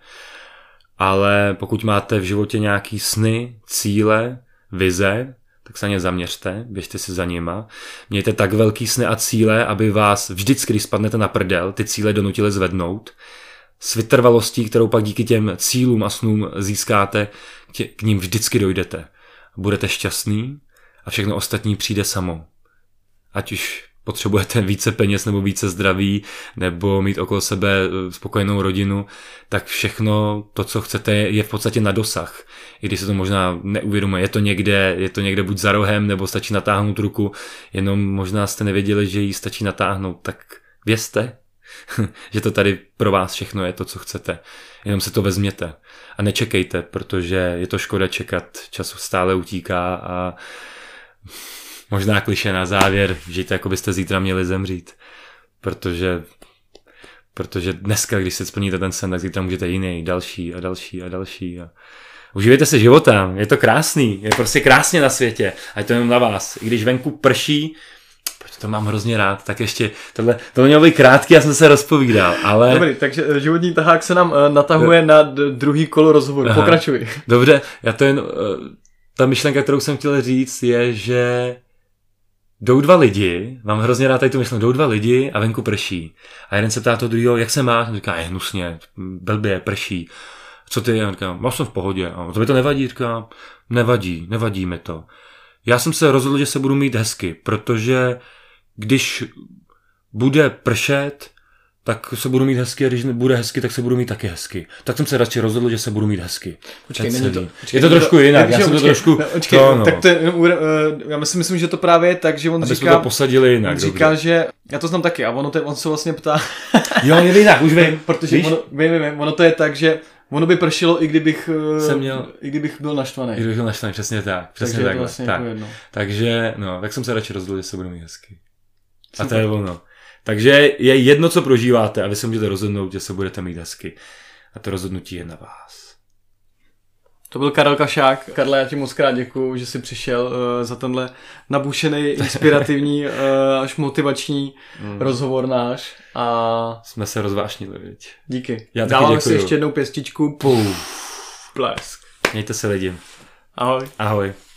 Ale pokud máte v životě nějaký sny, cíle, vize, tak se na ně zaměřte, běžte si za nima. Mějte tak velký sny a cíle, aby vás vždycky, když spadnete na prdel, ty cíle donutily zvednout. S vytrvalostí, kterou pak díky těm cílům a snům získáte, k ním vždycky dojdete. Budete šťastný a všechno ostatní přijde samo. Ať už potřebujete více peněz nebo více zdraví, nebo mít okolo sebe spokojenou rodinu, tak všechno to, co chcete, je v podstatě na dosah. I když se to možná neuvědomuje, je to někde buď za rohem, nebo stačí natáhnout ruku, jenom možná jste nevěděli, že ji stačí natáhnout, tak vězte, že to tady pro vás všechno je to, co chcete. Jenom se to vezměte a nečekejte, protože je to škoda čekat, čas stále utíká a možná klišé na závěr, žijte, jako byste zítra měli zemřít, protože dneska, když se splníte ten sen, tak zítra můžete jiný, další a další a další a užívejte se života, je to krásný, je prostě krásně na světě a je to jenom na vás. I když venku prší, protože to mám hrozně rád, tak ještě tohle mělo být krátký, já jsem se rozpovídal, ale... Dobrý, takže životní tahák se nám natahuje na druhý kolo rozhovoru. Pokračuj. Dobře, já to jen... Ta myšlenka, kterou jsem chtěl říct, je, že jdou dva lidi, mám hrozně rád tady tu myšlenku, jdou dva lidi a venku prší. A jeden se ptá toho druhého, jak se máš? A říká, je hnusně, blbě, prší. Co ty? A říkám, mám jsem v pohodě. A to mi to nevadí? Říkám, nevadí mi to. Já jsem se rozhodl, že se budu mít hezky, protože když bude pršet, tak se budu mít hezky a když bude hezky, tak se budu mít taky hezky. Tak jsem se radši rozhodl, že se budu mít hezky. Počkej, je to trošku jinak, já jsem to trošku... Tak to je, já myslím, že to právě je tak, že on aby říká... to posadili jinak, on říká, že... Já to znám taky a on se vlastně ptá... Jo, je to jinak, už vím. Protože ono to je tak, že ono by pršilo, i kdybych byl naštvaný. I kdybych byl naštvaný, přesně tak. Přesně tak. Vlastně tak. Takže, tak jsem se radši rozhodl, že se budu mít hezky. A to je ono. Takže je jedno, co prožíváte a vy se můžete rozhodnout, že se budete mít hezky. A to rozhodnutí je na vás. To byl Karel Kašák. Karle, já ti moc krát děkuju, že jsi přišel za tenhle nabušený, inspirativní, až motivační rozhovor náš. A jsme se rozvášnili, viď? Díky. Dáváme si ještě jednou pěstičku. Puf. Blesk. Mějte se lidi. Ahoj. Ahoj.